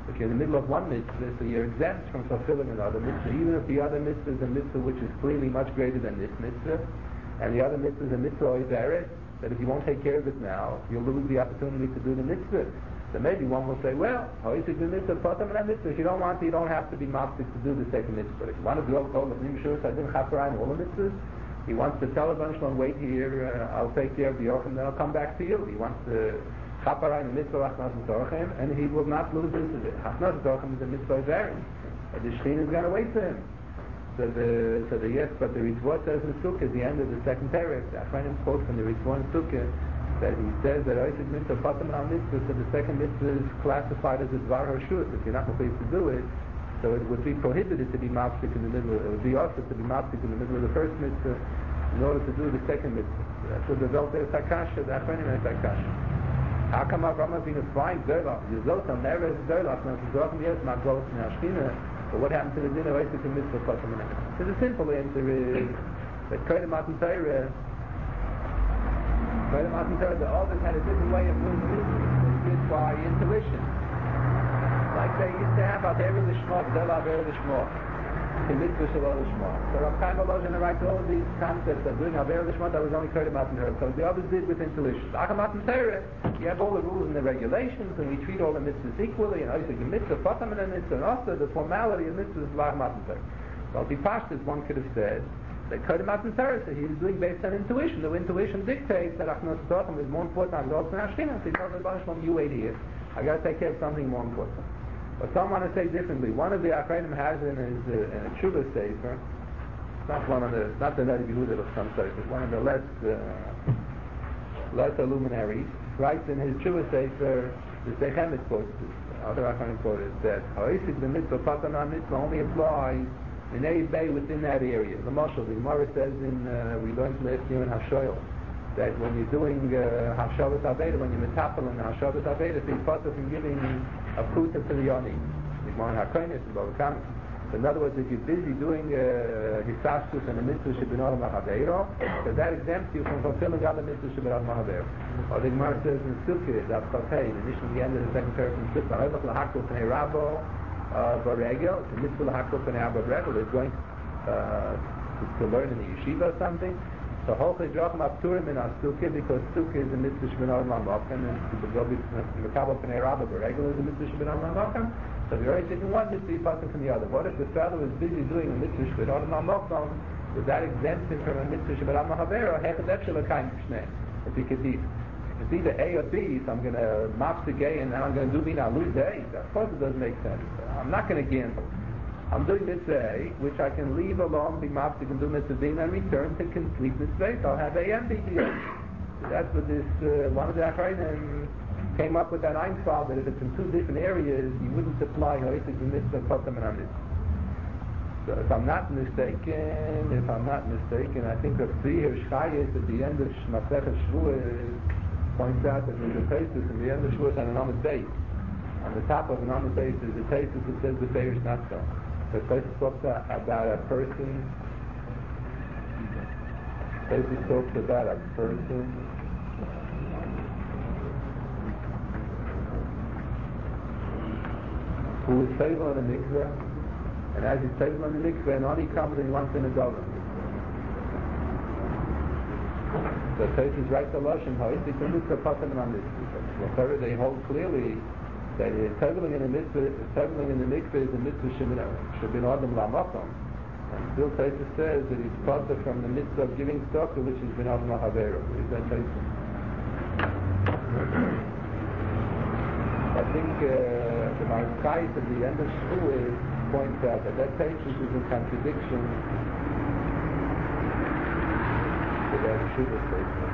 Speaker 1: If you're in the middle of one mitzvah, so you're exempt from fulfilling another mitzvah, even if the other mitzvah is a mitzvah which is clearly much greater than this mitzvah, and the other mitzvah is a mitzvah oiveres, that if you won't take care of it now, you'll lose the opportunity to do the mitzvah. So maybe one will say, well, hoisik the mitzvah, potam and mitzvah. If you don't want to, you don't have to be mafsik to do the second mitzvah. If you want to do all of Nim Shur Sadim Chaparayim, all the mitzvahs, he wants to tell a bunch of them, wait here, I'll take care of the Yochim, then I'll come back to you. He wants to Chaparayim, the mitzvah, Achnas and Torchim, and he will not lose into it. Achnas and Torchim is a mitzvah variant. The Shekhinah is going to wait for him. So the yes, but the Ritzvah says in Sukkah, at the end of the second paragraph, the Achranim quote from the Ritzvah in Sukkah, that he says that Oisik mitzvah, Patam al mitzvah, so the second mitzvah is classified as a Dvar Harshut. If you're not supposed to do it, so it would be prohibited to be mafsik in the middle, it would be also to be mafsik in the middle of the first mitzvah in order to do the second mitzvah. So that's what the Welt is Hakasha, the Achranim is Hakasha. How come Avraham Avinu finds Zerlach? Yuzot never is Zerlach, now Zerlach yes, Magos Nashkina, but what happened to the dinner Oisik mitzvah, Patam al mitzvah? So the simple answer is that Kodim Matan Torah, the others had a different way of doing the mitzvah. They did by intuition. Like they used to have Aver Lishma, Del Aver Lishma, the mitzvah Shalom Lishma. So Rav Chaim Volozhin writes all of these concepts of doing Aver Lishma that was only Kodim Matan Torah. So the others did with intuition. Acham Matan Torah, you have all the rules and the regulations, and we treat all the mitzvahs equally, and obviously the mitzvah, Patam and the mitzvah, and also the formality of mitzvahs is Acham Matan Torah. Well, the Pashtas, one could have said, that Kodim Matan Torah, so he was doing based on intuition. The intuition dictates that Achnos Torah is more important than God's Nashkina. So he tells the you wait here. I got to take care of something more important. But some want to say differently. One of the Achreinim has in his Tshuva Sefer, it's not the Nadi Yehuda of some Sefer, one of the lesser luminaries, writes in his Tshuva Sefer, the Sechemet quotes this, other Achreinim quoted, that Ha'isik the mitzvah, Patam mitzvah only applies in a bay within that area. The Mashal, the Gemara says we learned last year in Hashoyel, that when you're doing Hashavat Aveda, when you're metapel in Hashavat Aveda, so you're part of giving a pruta to the Yoni. The Gemara in HaKoinis, the Bava Kama. So in other words, if you're busy doing Hisastus and the mitzvah Shebinor Machaveiro, so that exempts you from fulfilling other mitzvahs Shebinor Machaveiro. Or the Gemara says in Sukkah, that Chafei, the mission at the end of the second paragraph in Sukkah, Ha'evach L'Hakol Pnei Rabo, Baregel, it's a mitzvah L'Hakol Pnei Baregel, is going to learn in the yeshiva or something. So Holchei Drachim Apturim in Sukkah, because Sukkah is a mitzvah Shebinor Machaveiro, and the Gobi Mekabel Pnei Rabo Baregel is a mitzvah Shebinor Machaveiro. So you're already taking one mitzvah, you're passing from the other. What if the fellow is busy doing a mitzvah Shebinor Machaveiro? Does that exempt him from a mitzvah Shebinor Machaveiro? If he could be, it's either A or B, so I'm going to mafsik A and then I'm going to do B and I'll lose A. Of course it doesn't make sense. I'm not going to gamble. I'm doing mitzvah A, which I can leave alone, be mafsik and do mitzvah B and then return to complete mitzvah A. I'll have A and B together. So that's what this, one of the Achrayim came up with that Einfall, that if it's in two different areas, you wouldn't apply Ha'isik the mitzvah, Potam and mitzvah. So if I'm not mistaken, I think Rav Tzvi Hirschchayis at the end of Masechet Shavuos points out that there's a thesis in the end of Shavuos on an Amud Beis. On the top of an Amud Beis is a thesis that says the Beis not so. The thesis talks about a person. Thesis talks about a person who is faithful in the mikveh. And as he's taken on the mikveh, and on he comes and he wants in a dollar. The Teisus writes the Lashon, Ha'isik the mitzvah, Patam and mitzvah. Whatever they hold clearly, that teveling in the mikveh is a mitzvah Shebin Adam Lamakom. And still Teisus says that he's Patam from the mitzvah of giving tzedakah, which is Bin Adam Lahavero. Is that Teisus? I think the Markais at the end of Shavuos points out that thesis is in contradiction to that Shuvah statement.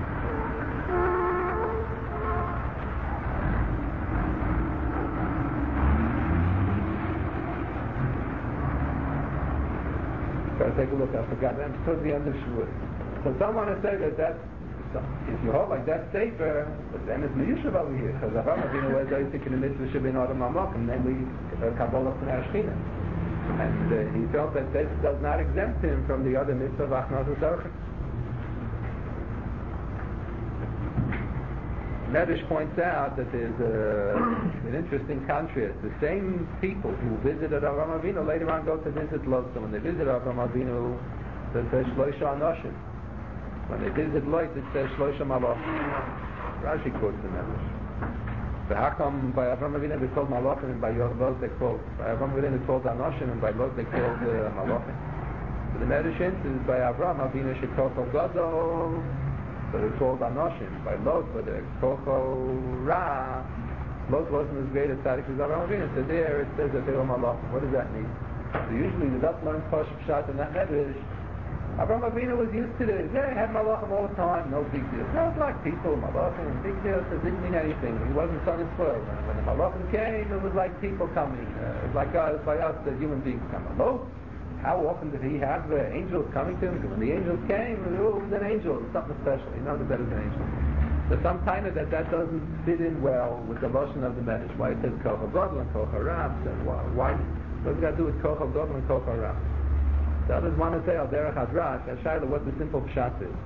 Speaker 1: So take a look, I forgot that. It's towards the end of Shavuot. So some want to say that if you hold like that safer, but then it's Meyushav over here, because Avraham Avinu was Isaac in the mitzvah Shebin Adam Amok, and then we Kabbalah from Ashkina. And he felt that this does not exempt him from the other mitzvah of Achnas and Torah. Medrash points out that there's an interesting contrast. The same people who visited Avraham Avinu later on go to visit Lot. So when they visit Avraham Avinu, it says Shloisha Anoshim. When they visit Lot, it says Shloisha Malachim. Rashi quotes the Medrash. So how come by Avraham Avinu they called Malachim and by Lot they called? By Avraham Avinu they called Anoshim and by Lot they called Malachim. So the Medrash answers by Avraham Avinu Shekoko Gadol. So they're called Anoshim. By Lot, but they're Koko Ra. Lot wasn't as great as Tzaddik as Avraham Avinu. So there it says that they were Malachim. What does that mean? So usually the Dutch learn Posh Pshat in that Medrash. Avraham Avinu was used to this. Yeah, he had Malachim all the time, no big deal. Sounds like people, Malachim, big deal, so it didn't mean anything. He wasn't son and spoiled. When the Malachim came, it was like people coming. It was like us, by us, the human beings come. Lot, how often did he have angels coming to him? Because when the angels came, it was an angel, something special. He knows that it's an angel. So sometimes that doesn't fit in well with the Lashon of the Medrash. Why it says Kocha Gadol and Kocha Ram? Why? What's it got to do with Kocha Gadol and Kocha Ram? The others want to say Al Derech Hadrash, Shaila, what the simple pshat is.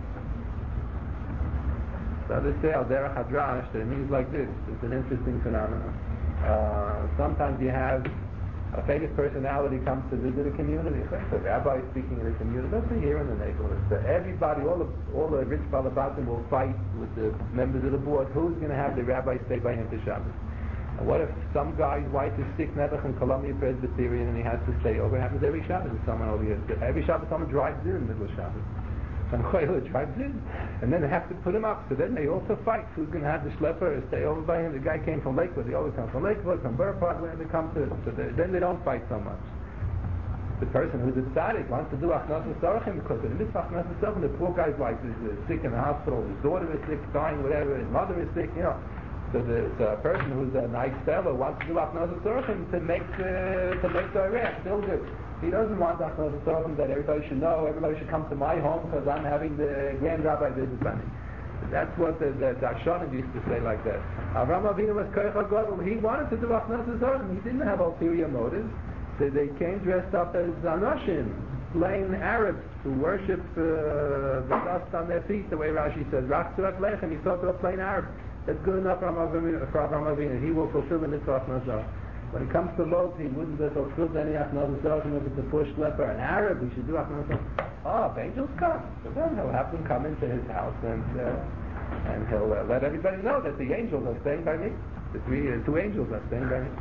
Speaker 1: The others say Al Derech Hadrash, that it means like this. It's an interesting phenomenon. Sometimes you have a famous personality comes to visit a community. The rabbi is speaking in a community. Let's say here in the neighborhood. So everybody, all the rich balabatim will fight with the members of the board. Who's going to have the rabbi stay by him to Shabbos? And what if some guy's wife is sick, Nebuch in Columbia Presbyterian, and he has to stay over? It happens every Shabbos. Someone over here. Every Shabbos, someone drives in the middle of Shabbos. Some Choyla drives in, and then they have to put him up. So then they also fight. Who's going to have the schlepper stay over by him? The guy came from Lakewood. They always come from Lakewood, from Borough Park, when they come to. So then they don't fight so much. The person who's a tzaddik wants to do achnas v'sorachim because in this achnas v'sorachim, the poor guy's wife is sick in the hospital. His daughter is sick, dying, whatever. His mother is sick. So the person who's a nice fellow wants to do achnas v'sorachim to make direct, still good. He doesn't want achnas v'sorachim that everybody should know, everybody should come to my home because I'm having the grand rabbi visit by me. That's what the Darshanim used to say like that. Avraham Avinu was koich gadol. He wanted to do achnas v'sorachim. He didn't have ulterior motives. So they came dressed up as Anoshim, plain Arabs who worship the dust on their feet, the way Rashi says, Rachzu Lechem. He thought they were plain Arabs. That's good enough for Avraham Avinu. He will fulfill the mitzvah of Nazar. When it comes to Lot, he wouldn't fulfill any Achnaz if it's a poor schlepper. An Arab, he should do Achnaz. If angels come, so then he'll have them come into his house and he'll let everybody know that the angels are staying by me. The two angels are staying by me.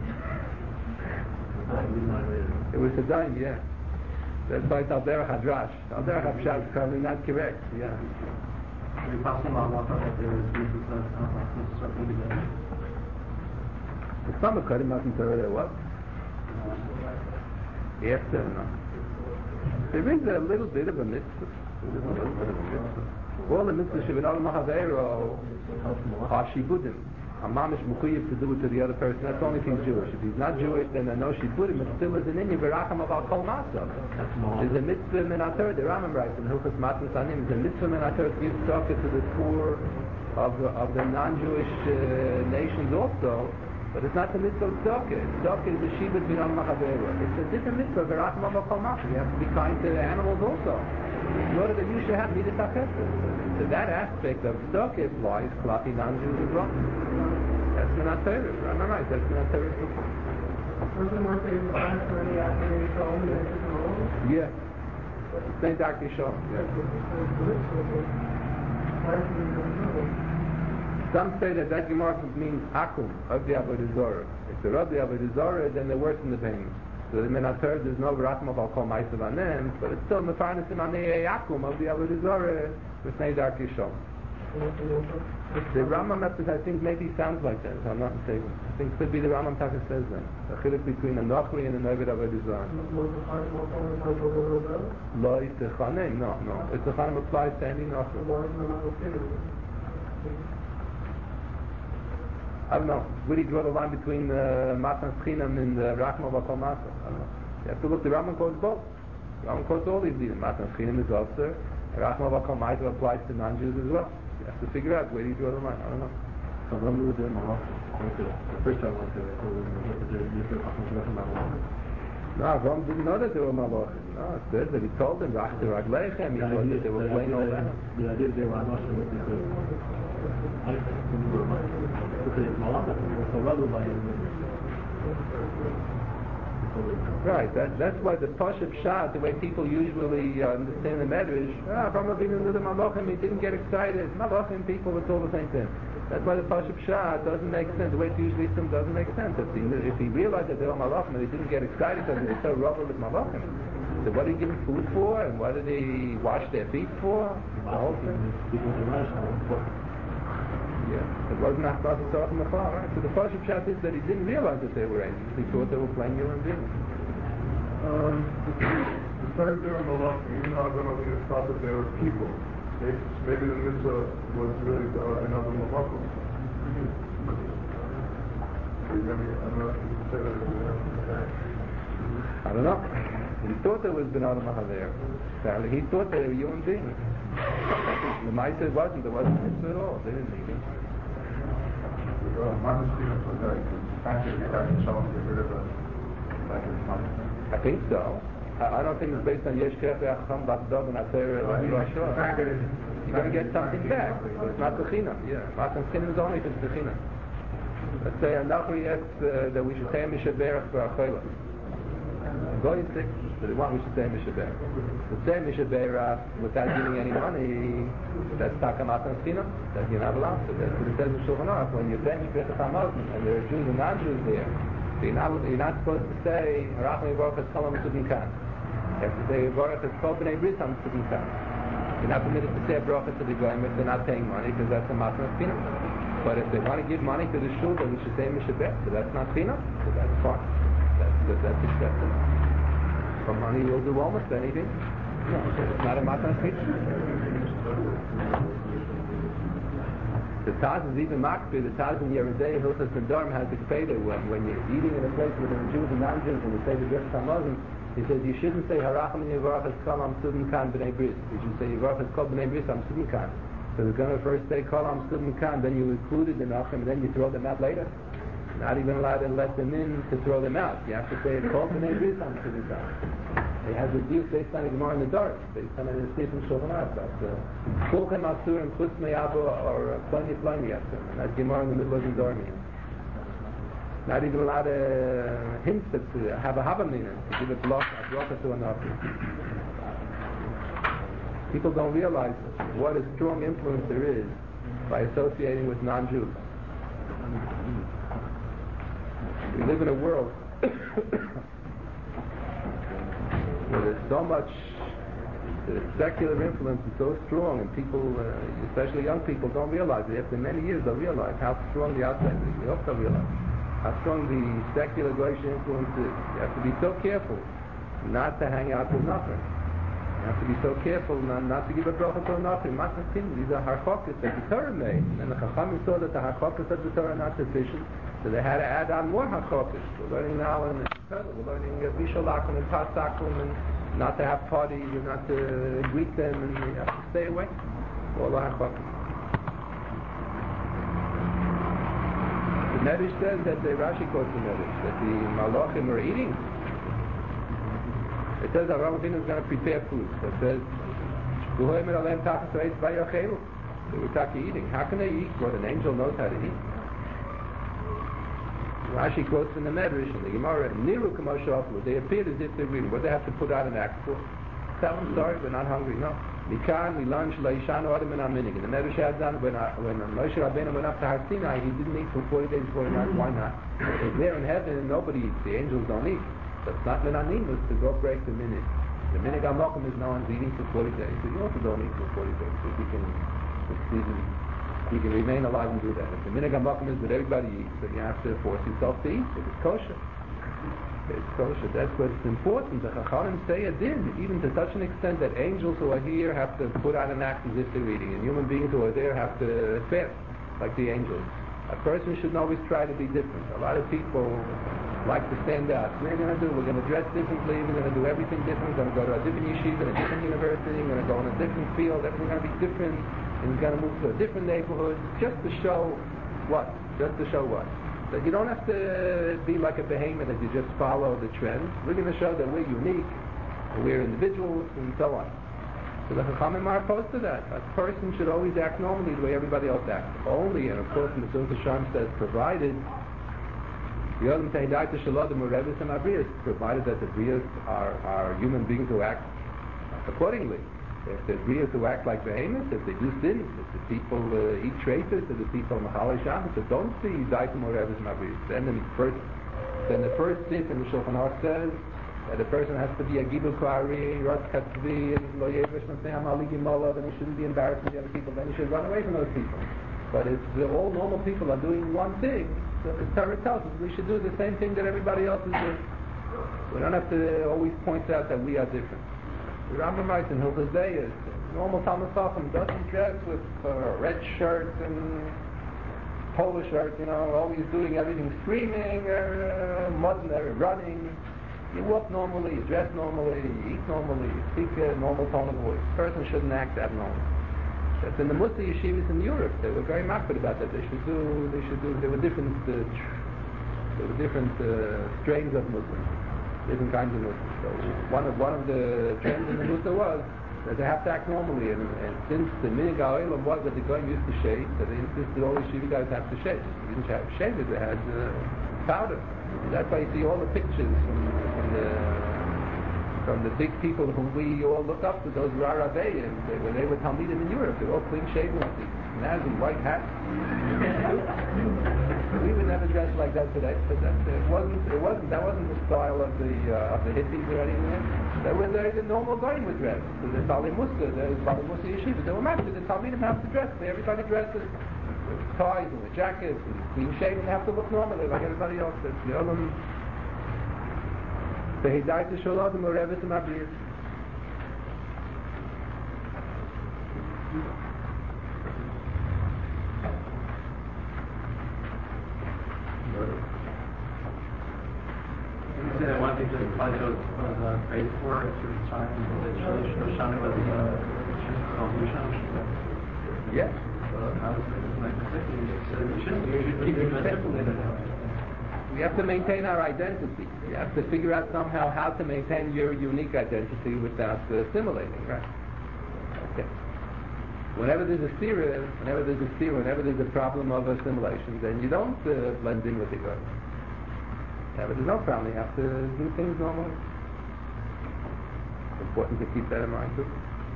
Speaker 1: It was a dime, yeah. That's why it's Al Derech Hadrash. Al Derech Hadrash is probably not correct, yeah. The summer cutting mustn't tell her what? After, no. There is a little bit of a mitzvah. All the mitzvahs should be all Mahavero are shibudim. A mamish mechuyev to do it to the other person. That's only if he's Jewish. If he's not Jewish, then I know shibudim. It still is an inyan v'racham about kol matzah. There's a mitzvah min ator. The Rambam writes in Hilchos Matnas Anim. There's a mitzvah min ator to give tzedakah to the poor of the non-Jewish nations also. But it's not the mitzvah of tzedakah. Tzedakah is the shibud b'nam machavera. It's a different mitzvah v'racham about kol matzah. You have to be kind to the animals also, in order that you should have midas hachesed. So that aspect of tzedakah applies klapi non-Jews as well. That's Minat Torah. Am I right? That's Minat Torah. Yeah. St. Dr. Shaw. Yeah. Some say that Gemara means akum of the Avodah Zarah. If they're of the Avodah Zarah, then they're worse than the Behemoth. So in Minat Torah, there's no Rachma I'll call Ma'asav Anem, but it's still Mefarnasim Anei Akum of the Avodah Zarah with St. Dr. Shaw. The Rambam, I think, maybe sounds like that, if I'm not mistaken. I think it could be the Rambam Taka says that. The chiluk between a Nochri and a Novid Avodah Zarah. Lo Yisechanem, no. Yisechanem applies to any Nochri. I don't know. Where do you draw the line between Matan Chinam and Rachma Bakal Masa? I don't know. You have to look, the Rambam quotes both. The Rambam quotes all these. Matan Chinam is also, Rachma Bakal Masa applies to non-Jews as well. You have to figure out where do you draw the line. I don't know.
Speaker 2: So when we were there, the first time I went to it, there's a different Achmas Lechem Malachim.
Speaker 1: No, Avram didn't know that they were malachim. No, it says that he told them, Rach Ragleichem, he thought that they were plain old animals.
Speaker 2: The idea that they were malachim was because when you were malachim, you were so rather by
Speaker 1: Right, that's why the Pashup Shad, the way people usually understand the Medrash, Avram Avinu knew the malachim, he didn't get excited. Malachim people, it's all the same thing. That's why the Pashup Shad doesn't make sense. The way it's usually assumed doesn't make sense. If he realized that they were malachim and he didn't get excited because they were so rubber with malachim, so what did he give him food for? And what did he wash their feet for? The whole thing. Yeah, it wasn't Achmas Tzorach Mechal, right? So the Pashup Shad is that he didn't realize that they were angels. He thought they were plain human beings.
Speaker 3: The fact they were malachim, even though Avram Avinu thought that they were people, maybe the mitzvah was really another malachim.
Speaker 1: I don't know. He thought there was B'nai Mahaver. He thought they were human beings. The Maisa wasn't. There wasn't mitzvah at all. They didn't need it. I think so. I don't think it's based on Yesh Kerech Ve'acham B'Achdav and Aser L'Ashor. You're going to get something back. But it's not T'chinam. Yeah. Matan T'chinam is only if it's T'chinam. Let's say Anachri asks that we should say Mishaberach for Acholah. Going sick, so they want we should say Mishaberach. To say Mishaberach without giving any money, that's Takamatan T'chinam. That you're not allowed to. That's what it says in Shulchan Aruch. When you're saying Mishaberach HaMazon and there are Jews and non-Jews there, so you're not supposed to say Harachim Yivarach Es Kol HaMesudim Kan. You have to say Yivarach Es Kol B'nei Bris HaMesudim Kan. You're not permitted to say a bracha to the goyim if they're not paying money, because that's a matnas chinam. But if they want to give money to the shul, then we should say mishabeh. So that's not chinam. So that's fine. That's accepted. For money, you'll do almost anything. No, it's not a matnas chinam. The Taz is even makbid. The Taz in Yeridei Hilchos Nedarim has explained when you're eating in a place where there are Jews and non-Jews, and you say the Birchas HaMazon, he says you shouldn't say Harachim Yivarach Es Kol HaMesudim Kan B'nei Bris. You should say Yivarach Es Kol B'nei Bris HaMesudim Kan. So they're going to first say Kol HaMesudim Kan, then you include the Nachim, and then you throw them out later. Not even allowed to let them in to throw them out. You have to say Kol B'nei Bris HaMesudim Kan. He has a view based on a Gemara in the Dark, based on a Sif in Shulchan Aruch. But Kulchem Asur and Chutz Me'avo are Pliny Yasur. And that's Gemara in the middle of the Dark. Not even allowed to hint to have a Havamina, to give a bracha to another. People don't realize what a strong influence there is by associating with non-Jews. We live in a world where there's so much secular influence is so strong, and people, especially young people, don't realize it. After many years, they'll realize how strong the outside is. We hope they'll realize how strong the secular Goyish influence is. You have to be so careful not to hang out with nothing. You have to be so careful not to give a bracha to nothing. These are harchokas that the Torah made. And the Chachamim saw that the harchokas of the Torah are not sufficient, so they had to add on more harchokas. We're learning now in the Torah, we're learning Bishalakum and Pasakum, and not to have parties, and not to greet them, and you have to stay away. All the harchokas. The Medrash says that the Rashi quotes the Medrash that the Malachim were eating. It says that Avram Avinu is going to prepare food. So it says, they were eating. How can they eat what an angel knows how to eat? Rashi quotes from the Medrash and the Gemara, Niru Kamosha, they appeared as if they're eating. What do they have to put out an act for? Tell them, sorry, we're not hungry. No. We lunch, Laishanu Adam and Aminig. And the Medrash adds on, when Moshe Rabbeinu went up to Har Sinai, he didn't eat for 40 days, 40 nights. Why not? Because there in heaven, nobody eats. The angels don't eat. So it's not Menanimus to go break the minute. The minute Amokim is no one's eating for 40 days. So you also don't eat for 40 days. So you can remain alive and do that. If the minute Amokim is that everybody eats, then you have to force yourself to eat. If it's kosher. It's kosher. That's what's important. The Chachamim say a din, even to such an extent that angels who are here have to put out an act as if they're eating, and human beings who are there have to fast, like the angels. A person should always try to be different. A lot of people like to stand out. What are we going to do? We're going to dress differently. We're going to do everything different. We're going to go to a different yeshiva, a different university. We're going to go in a different field. Everything's going to be different. And we're going to move to a different neighborhood. Just to show what? Just to show what? That you don't have to be like a behemoth that you just follow the trends. We're going to show that we're unique, and we're individuals, and so on. So the Chachamim are opposed to that. A person should always act normally the way everybody else acts. Only, and of course, Mesilas Yesharim says, provided provided that the Brias are human beings who act accordingly. If the Brias who act like behemoths, if they do sins, if the people eat traitors, if the people Machalei Shabbos, if don't see Daitim or Revis Mabrias, then the first thing in the Shulchan Aruch says that a person has to be a Gibul Kari, Rod Katzvi, and Lo Yevesh Matnei Amali Gimola, then he shouldn't be embarrassed with the other people, then he should run away from those people. But if all normal people are doing one thing, so the Torah tells us we should do the same thing that everybody else is doing. We don't have to always point out that we are different. The Rambam writes in Hilchos Deis, normal Talmud Chacham doesn't dress with a red shirt and polo shirt, always doing everything screaming, modern, running. You walk normally, you dress normally, you eat normally, you speak a normal tone of voice. A person shouldn't act abnormal. That's in the Muslim yeshivas in Europe. They were very makbid about that. There were different strains of Muslims, different kinds of Muslims. So one of the trends in the Muslim was that they have to act normally. And since the Minig HaOlam was that the Goyim used to shave, that they insisted all the yeshiva guys have to shave. They didn't have shave it, they had powder. And that's why you see all the pictures from the big people whom we all look up to, those Rarabeim, when they were Talmidim in Europe, they were all clean shaven with these snazzy white hats. We would never dress like that today, but that wasn't the style of the hippies or anything. That was the normal going with dress. So the Bali Musa, the Bali Musa yeshiva, they were matched. The Talmidim have to dress. Everybody dresses with ties and with jackets and clean shaven. They have to look normally like everybody else. That's the Olam. The Hidayat Sholadim or Revis and Abrius.
Speaker 2: You say that one of the things that Plato was praised for at certain times that Shoshana was called Shoshana?
Speaker 1: Yes.
Speaker 2: How is it like this? You shouldn't keep it simple.
Speaker 1: We have to maintain our identity. You have to figure out somehow how to maintain your unique identity without assimilating, right? Okay. Whenever there's a problem of assimilation, then you don't blend in with the God. Whenever there's no problem, you have to do things normally. It's important to keep that in mind too.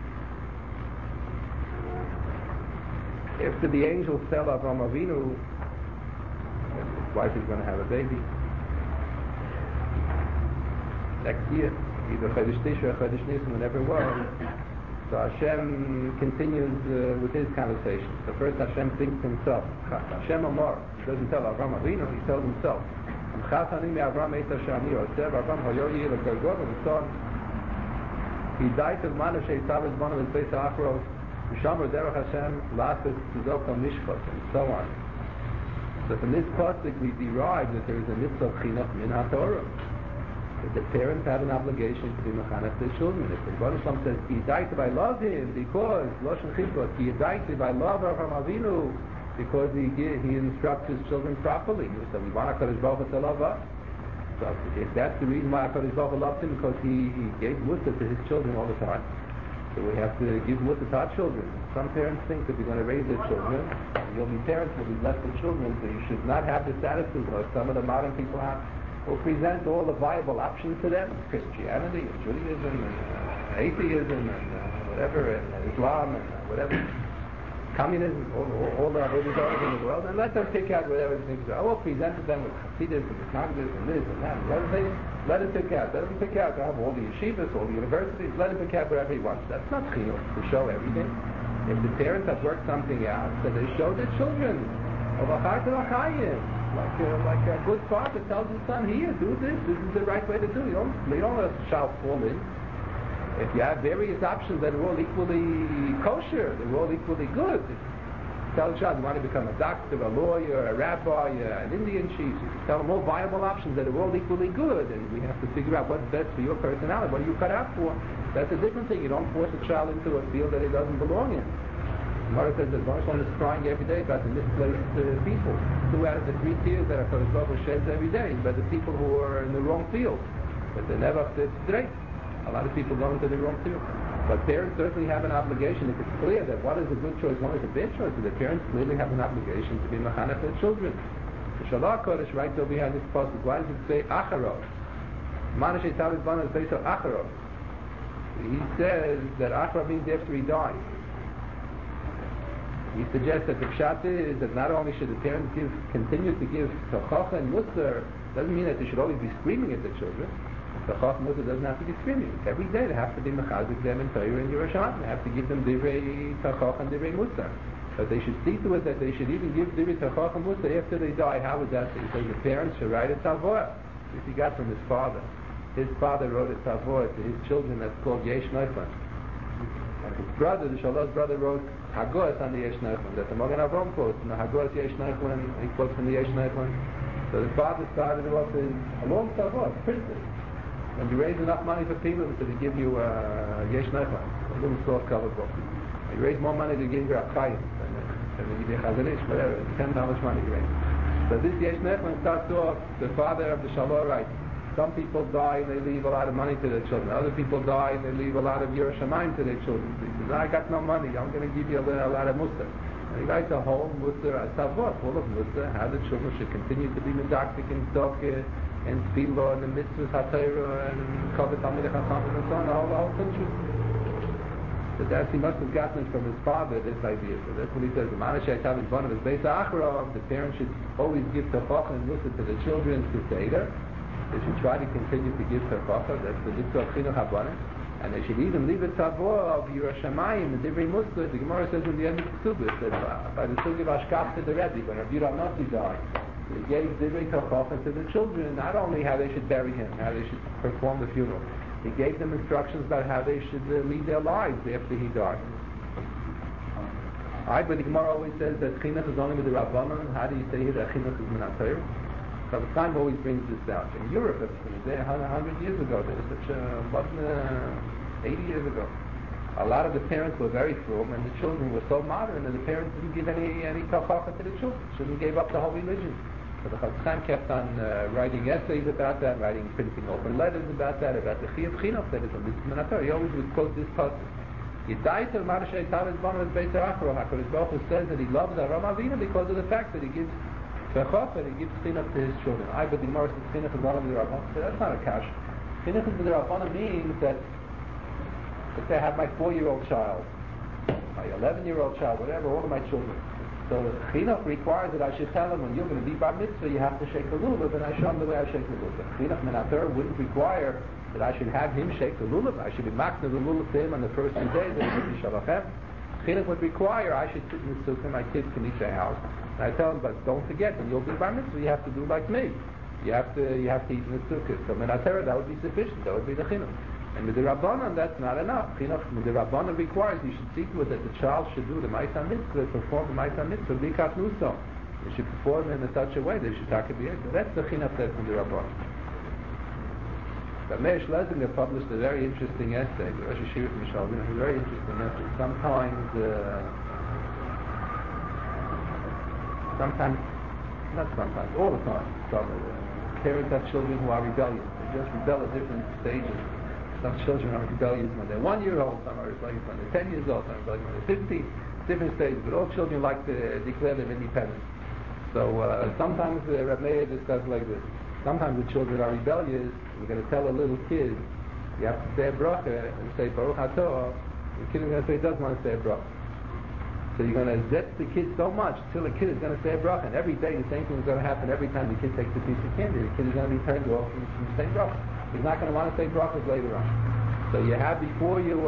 Speaker 1: After the angels tell Avraham Avinu his wife is going to have a baby next year, either Chodesh Tishrei or Chodesh Nisan, whenever it was. So Hashem continues with his conversation. So first Hashem thinks to himself. Hashem Amar, he doesn't tell Avraham Avinu, he tells himself. Avraham he died of Mana Sheitav one of his base Achros, Shamar Derech Hashem, Lasses Tzedokah Mishkot, and so on. So from this pasuk we derive that there is a mitzvah of chinuch min haTorah. That the parents have an obligation to be mechanech their children. If the Rebbeinu Shalom says, "Ki yadaitiv, I love him," because Lashon Chibot, "Ki yadaitiv, I love Avraham Avinu," because he instructs his children properly. So we want HaKadosh Baruch Hu to love us. So if that's the reason why HaKadosh Baruch Hu loves him, because he gave mussar to his children all the time. So we have to give mussar to our children. Some parents think that we're going to raise their children, and you'll be parents, will be left with children, so you should not have this attitude like some of the modern people have. We'll present all the viable options to them, Christianity and Judaism and atheism and whatever, and Islam and whatever, communism, all the religions in the world, and let them pick out whatever they think. I will present to them with Hasidus and Misnagdus and this and that and the other thing. Let them pick out. Let them pick out. They have all the yeshivas, all the universities. Let them pick out whatever he wants. That's not chinuch to show everything. If the parents have worked something out, then they show their children. Like a good father tells his son, here, do this. This is the right way to do it. You don't let a child fall in. If you have various options that are all equally kosher, they're all equally good. Tell the child you want to become a doctor, a lawyer, a rabbi, an Indian chief. You tell them all viable options that are all equally good, and we have to figure out what's best for your personality. What are you cut out for? That's a different thing. You don't force a child into a field that he doesn't belong in. Gemara says that Baruch Shalom is crying every day about the misplaced people. 2 out of the 3 tears that HaKadosh Baruch Hu sheds every day is about the people who are in the wrong field. But they never straight. A lot of people go into the wrong field. But parents certainly have an obligation. If it's clear that what is a good choice, what is a bad choice, the parents clearly have an obligation to be mechanech their children. The Shalach Kodesh right there behind this pasuk. Why does it say Acharov? Manashe Tavis Bana is based on Acharov. He says that Acharov means after he dies. He suggests that the pshat is that not only should the parents continue to give tochacha and musar, doesn't mean that they should always be screaming at their children. Tochacha and musar doesn't have to be screaming. Every day they have to be mechazik them in Torah and Yerushalayim. They have to give them divrei tochacha and divrei musar. But they should see to it that they should even give divrei tochacha and musar after they die. How is that? He says the parents should write a tavoah. This he got from his father. His father wrote a tavoah to his children that's called Yesh Neichlan. And his brother, the Shalach's brother, wrote Hagos on the Yesh Neichlan, that the Magen Avram quotes, and the Hagos Yesh Neichlan, he quotes from the Yesh Neichlan. So the father started it off as a long tavoah, printed. When you raise enough money for people, so they give you Yesh Neichlan, a little soft covered book. When you raise more money, they give you a Chaim, and they give you a Chazanish, whatever, it depends how much money you raise. So this Yesh Neichlan starts off, the father of the Shalach writes, some people die and they leave a lot of money to their children. Other people die and they leave a lot of Yerushalayim to their children. So he says, I got no money, I'm going to give you a lot of musar. And he writes a whole musar, a tavot, full of musar, how the children should continue to be medactic and tzedakah and tefillah and the mitzvahs haTorah and kavod Talmidei Chachamim and so on, the whole thing. So that he must have gotten it from his father, this idea. So that's what he says. The Manashei Tavis Bana is based on Acharov. The parents should always give tochacha and musar to the children to Seder. They should try to continue to give tochacha. That's the mitzvah of chinuch habanim, and they should even leave a tavoah of Yerushalayim, the divrei musar. The Gemara says in the end of the sugya, by the sugya of Ashkaf to the Rebbe, when Rabbi Yehuda Nasi died, he gave divrei tochacha to the children, not only how they should bury him, how they should perform the funeral. He gave them instructions about how they should lead their lives after he died. But the Gemara always says that chinuch is only with the Rabbanon. How do you say here that chinuch is min haTorah? Rabbi Chaim always brings this out. In Europe, it was there 100 years ago. There was such a 80 years ago. A lot of the parents were very frum, and the children were so modern, and the parents didn't give any tochacha to the children. Children gave up the whole religion. So the Chafetz Chaim kept on writing essays about that, printing open letters about that, about the Chiyuv Chinuch, that it's a mitzvah min haTorah. He always would quote this pasuk. Yidai tel Manashei Tavis Bana is based on Acharov. HaKadosh Baruch Hu says that he loves Avraham Avinu because of the fact that he gives tochacha, he gives chinuch to his children. But the Gemara says chinuch is only with the Rabbanan. So that's not a kash. Chinuch is with the Rabbanan means that, let's say I have my 4-year-old child, my 11-year-old child, whatever, all of my children. So chinuch requires that I should tell them when you're going to be bar mitzvah, you have to shake the lulav, and I show them the way I shake the lulav. Chinuch min haTorah wouldn't require that I should have him shake the lulav. I should be makna the lulav to him on the first 2 days, and it would be shalachem. Chinuch would require I should sit in the sukkah, my kids can eat their house, and I tell them, but don't forget, when you'll be bar mitzvah, you have to do like me. You have to eat in the sukkah. So min haTorah, that would be sufficient. That would be the chinuch. And with the Rabbanan, that's not enough. Chinuch, with the Rabbanan requires you should see to it that the child should do the Ma'aseh Mitzvah, perform the Ma'aseh Mitzvah, Bikat Nuso. They should perform it in such a way that they should be able. That's the chinuch that's in the Rabbanan. But Meir Schlesinger published a very interesting essay, the Rosh Hashirit Mishalvin, a very interesting essay. All the time. Parents have children who are rebellious. They just rebel at different stages. Some children are rebellious when they're 1 year old, some are rebellious when they're 10 years old, some are rebellious when they're 50, different stages, but all children like to declare their independence. So sometimes Reb Meir discusses like this. Sometimes the children are rebellious. You're going to tell a little kid, you have to say a bracha and say Baruch HaTorah. The kid is going to say he doesn't want to say a bracha. So you're going to zest the kid so much till the kid is going to say a bracha, and every day the same thing is going to happen. Every time the kid takes a piece of candy, the kid is going to be turned off from saying bracha. He's not going to want to say brachas later on. So you have before you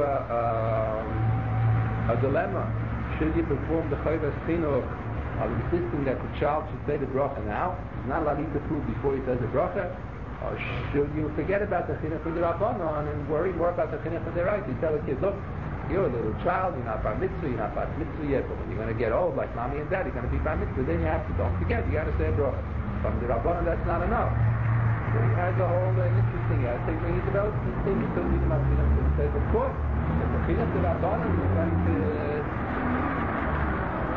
Speaker 1: a dilemma. Should you perform the chayvas chinuch of insisting that the child should say the bracha now? He's not allowed to eat the food before he says the bracha. Or should you forget about the chinuch with the Rabbanon and worry more about the chinuch with the right? You tell the kid, look, you're a little child, you're not bar mitzvah, you're not bar mitzvah yet, but when you're going to get old like mommy and daddy, you're going to be bar mitzvah, then you have to, don't forget, you got to say a bracha. From the Rabbanon, that's not enough. So he has a whole interesting essay where he develops this thing. He still reading about chinuch, but he says, of course, if the chinuch of Rabbanon is going to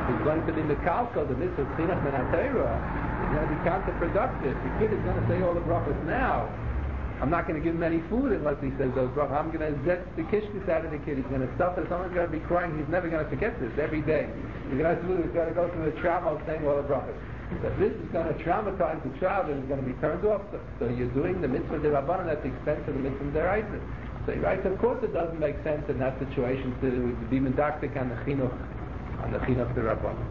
Speaker 1: He's going to be mekalkel, the mitzvah chinuch min haTorah. It's going to be counterproductive. The kid is going to say all the brachos now. I'm not going to give him any food unless he says those brachos. I'm going to zet the kishkis out of the kid. He's going to suffer. Someone's going to be crying. He's never going to forget this every day. He's going to go through the trauma of saying all the brachos. But this is going to traumatize the child and he's going to be turned off. So you're doing the mitzvah d'Rabbanan at the expense of the mitzvah d'Oraisa. So he writes, of course it doesn't make sense in that situation to be medactic on the chinuch d'Rabbanan.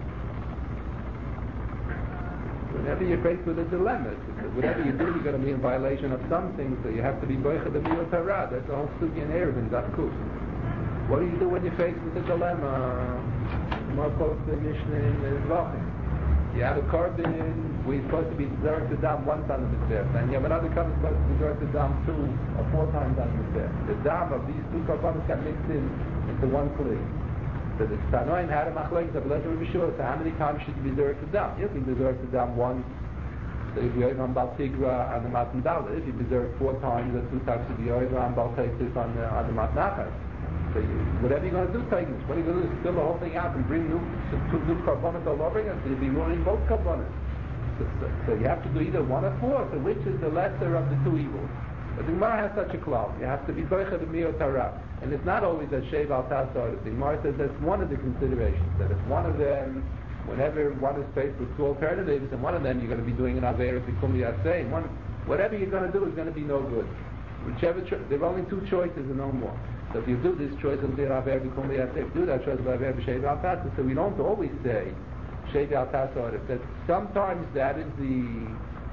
Speaker 1: Whenever you're faced with a dilemma, whatever you do, you're going to be in violation of something, so you have to be boicha the miyot hara. That's the whole sugi in Erevin, Zakut. What do you do when you're faced with a dilemma? More close to the Mishnah in Zvachim. You have a carbon, we're supposed to be zerk to dam once on the mizbech, and you have another carbon supposed to be zerk to dam 2 or 4 times on the mizbech. The dam of these 2 carbones got mixed into one kli. So the Tanoim had a machlekes of letter of Yeshua. So how many times should you be zerk to dam? You can be zerk to dam once. So if you're on Bal Tigra on the Matan Dalet, if you be zerk 4 times, that's 2 times to be over on Bal Teisus on the Matan Achas. So whatever you're going to do, Teisus, what are you going to do? Fill the whole thing out and bring 2 new carbonas all over again? So you'll be ruining both carbonas. So you have to do either 1 or 4. So which is the lesser of the 2 evils? But the Gemara has such a klal. You have to be boicha the miyot hara. And it's not always a shev al tasar. The Gemara says that's one of the considerations. That if one of them, whenever one is faced with 2 alternatives, and one of them you're going to be doing an aver tikum yaseh, whatever you're going to do is going to be no good. There are only 2 choices and no more. So if you do this choice of the aver tikum yaseh, do that choice of aver b'shev al tasar. So we don't always say shev al tasar. That sometimes that is the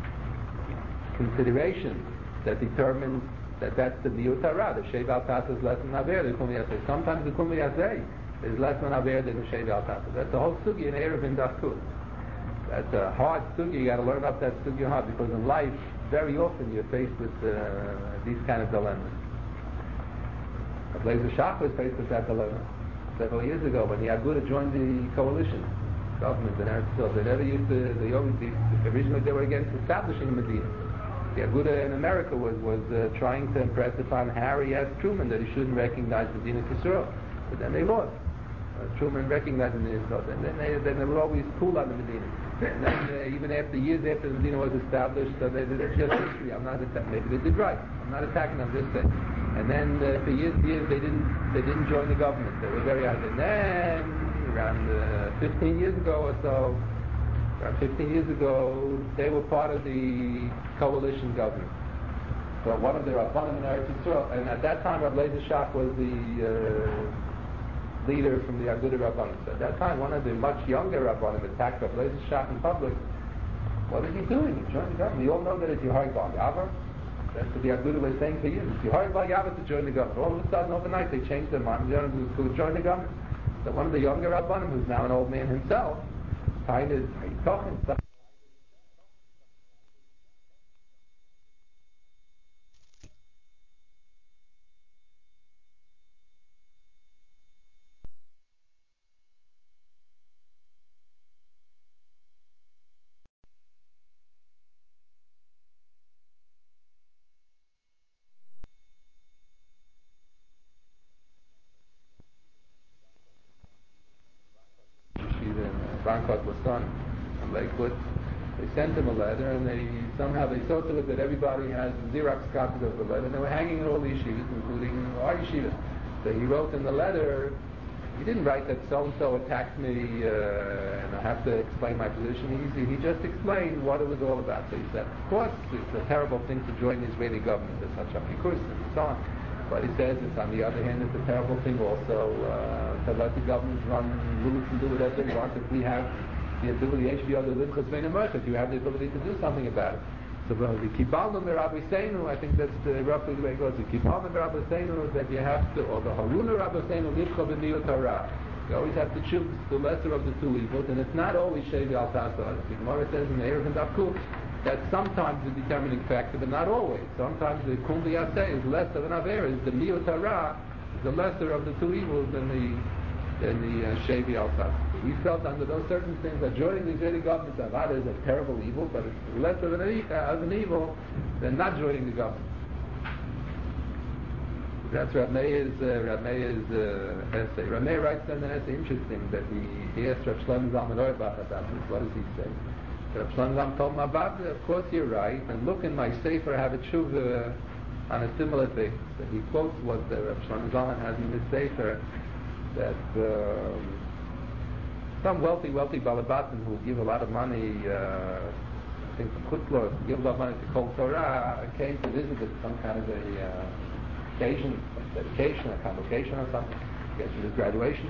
Speaker 1: consideration that determines that's the miyut hara. The shev al tasar is less than aver the kum yaseh. Sometimes the kum yaseh is less than aver than the shev al tasar. That's the whole sugi in Erevin Dakut. That's a hard sugi. You got to learn up that sugi hard because in life, very often you're faced with these kind of dilemmas. Ablezer Shach was faced with that dilemma several years ago when the Aguda joined the coalition government in Eretz Yisrael. Originally they were against establishing Medina. The Aguda in America was trying to impress upon Harry S. Truman that he shouldn't recognize Medina Yisrael. But then they lost. Truman recognized Medina Yisrael. And then they were always cool on the Medina. And then even after years after the Medina was established, so they did just history. Maybe they did right. I'm not attacking them, just saying. And then for years they didn't join the government. They were very hard. And then around 15 years ago or so, around 15 years ago, they were part of the coalition government. So one of the Rabbanim in Eretz Yisrael, and at that time Ablezer Shach was the leader from the Aguda Rabbanim. So at that time, one of the much younger Rabbanim attacked Ablezer Shach in public. What is he doing? He joined the government. We all know that it's Yehoy Bar Yava. That's what the Aguda was saying for years. It's Yehoy Bar Yava to join the government. All of a sudden, overnight, they changed their mind to join the government. So one of the younger Rabbanim, who's now an old man himself, kind of talking stuff. Bankot was son from Lakewood. They sent him a letter, and they saw to it that everybody has Xerox copies of the letter, and they were hanging in all the yeshivas, including our yeshiva. So he wrote in the letter, he didn't write that so-and-so attacked me, and I have to explain my position. He just explained what it was all about. So he said, of course, it's a terrible thing to join the Israeli government. There's such a pikus and so on. But he says, it's, on the other hand, it's a terrible thing also to let the government run loose and do whatever they want. If we have the ability, if you have the ability to do something about it. So the Kibalnu Rabbi Seinu, I think that's roughly the way it goes. The Kibalnu Rabbi Seinu is that you have to, or the Haruna Rabbi Seinu, Livcha B'miyot Hara. You always have to choose the lesser of the 2 evils, and it's not always Shevi Al Tasar. The Gemara says in the Erevin Dakut, that's sometimes the determining factor, but not always. Sometimes the Kum Yaseh is less of an Aver, is the Miyot Hara, is the lesser of the 2 evils than the Shevi Al Tasar. We felt under those circumstances that joining the Israeli government Avad is a terrible evil, but it's less of an evil than not joining the government. That's Rav Meir's essay. Rav Meir writes on the essay, interesting, that he asked Rav Shlomo Zalman Auerbach about this. What does he say? Rav Shlomo Zalman told him, of course you're right, and look in my sefer, I have a tshuva on a similar thing. So he quotes what Rav Shlomo Zalman has in his sefer, that some wealthy Balabatim who give a lot of money, I think from Chutzlor, give a lot of money to Kol Torah, came to visit at some kind of a occasion, like dedication, a convocation or something, I guess for his graduation.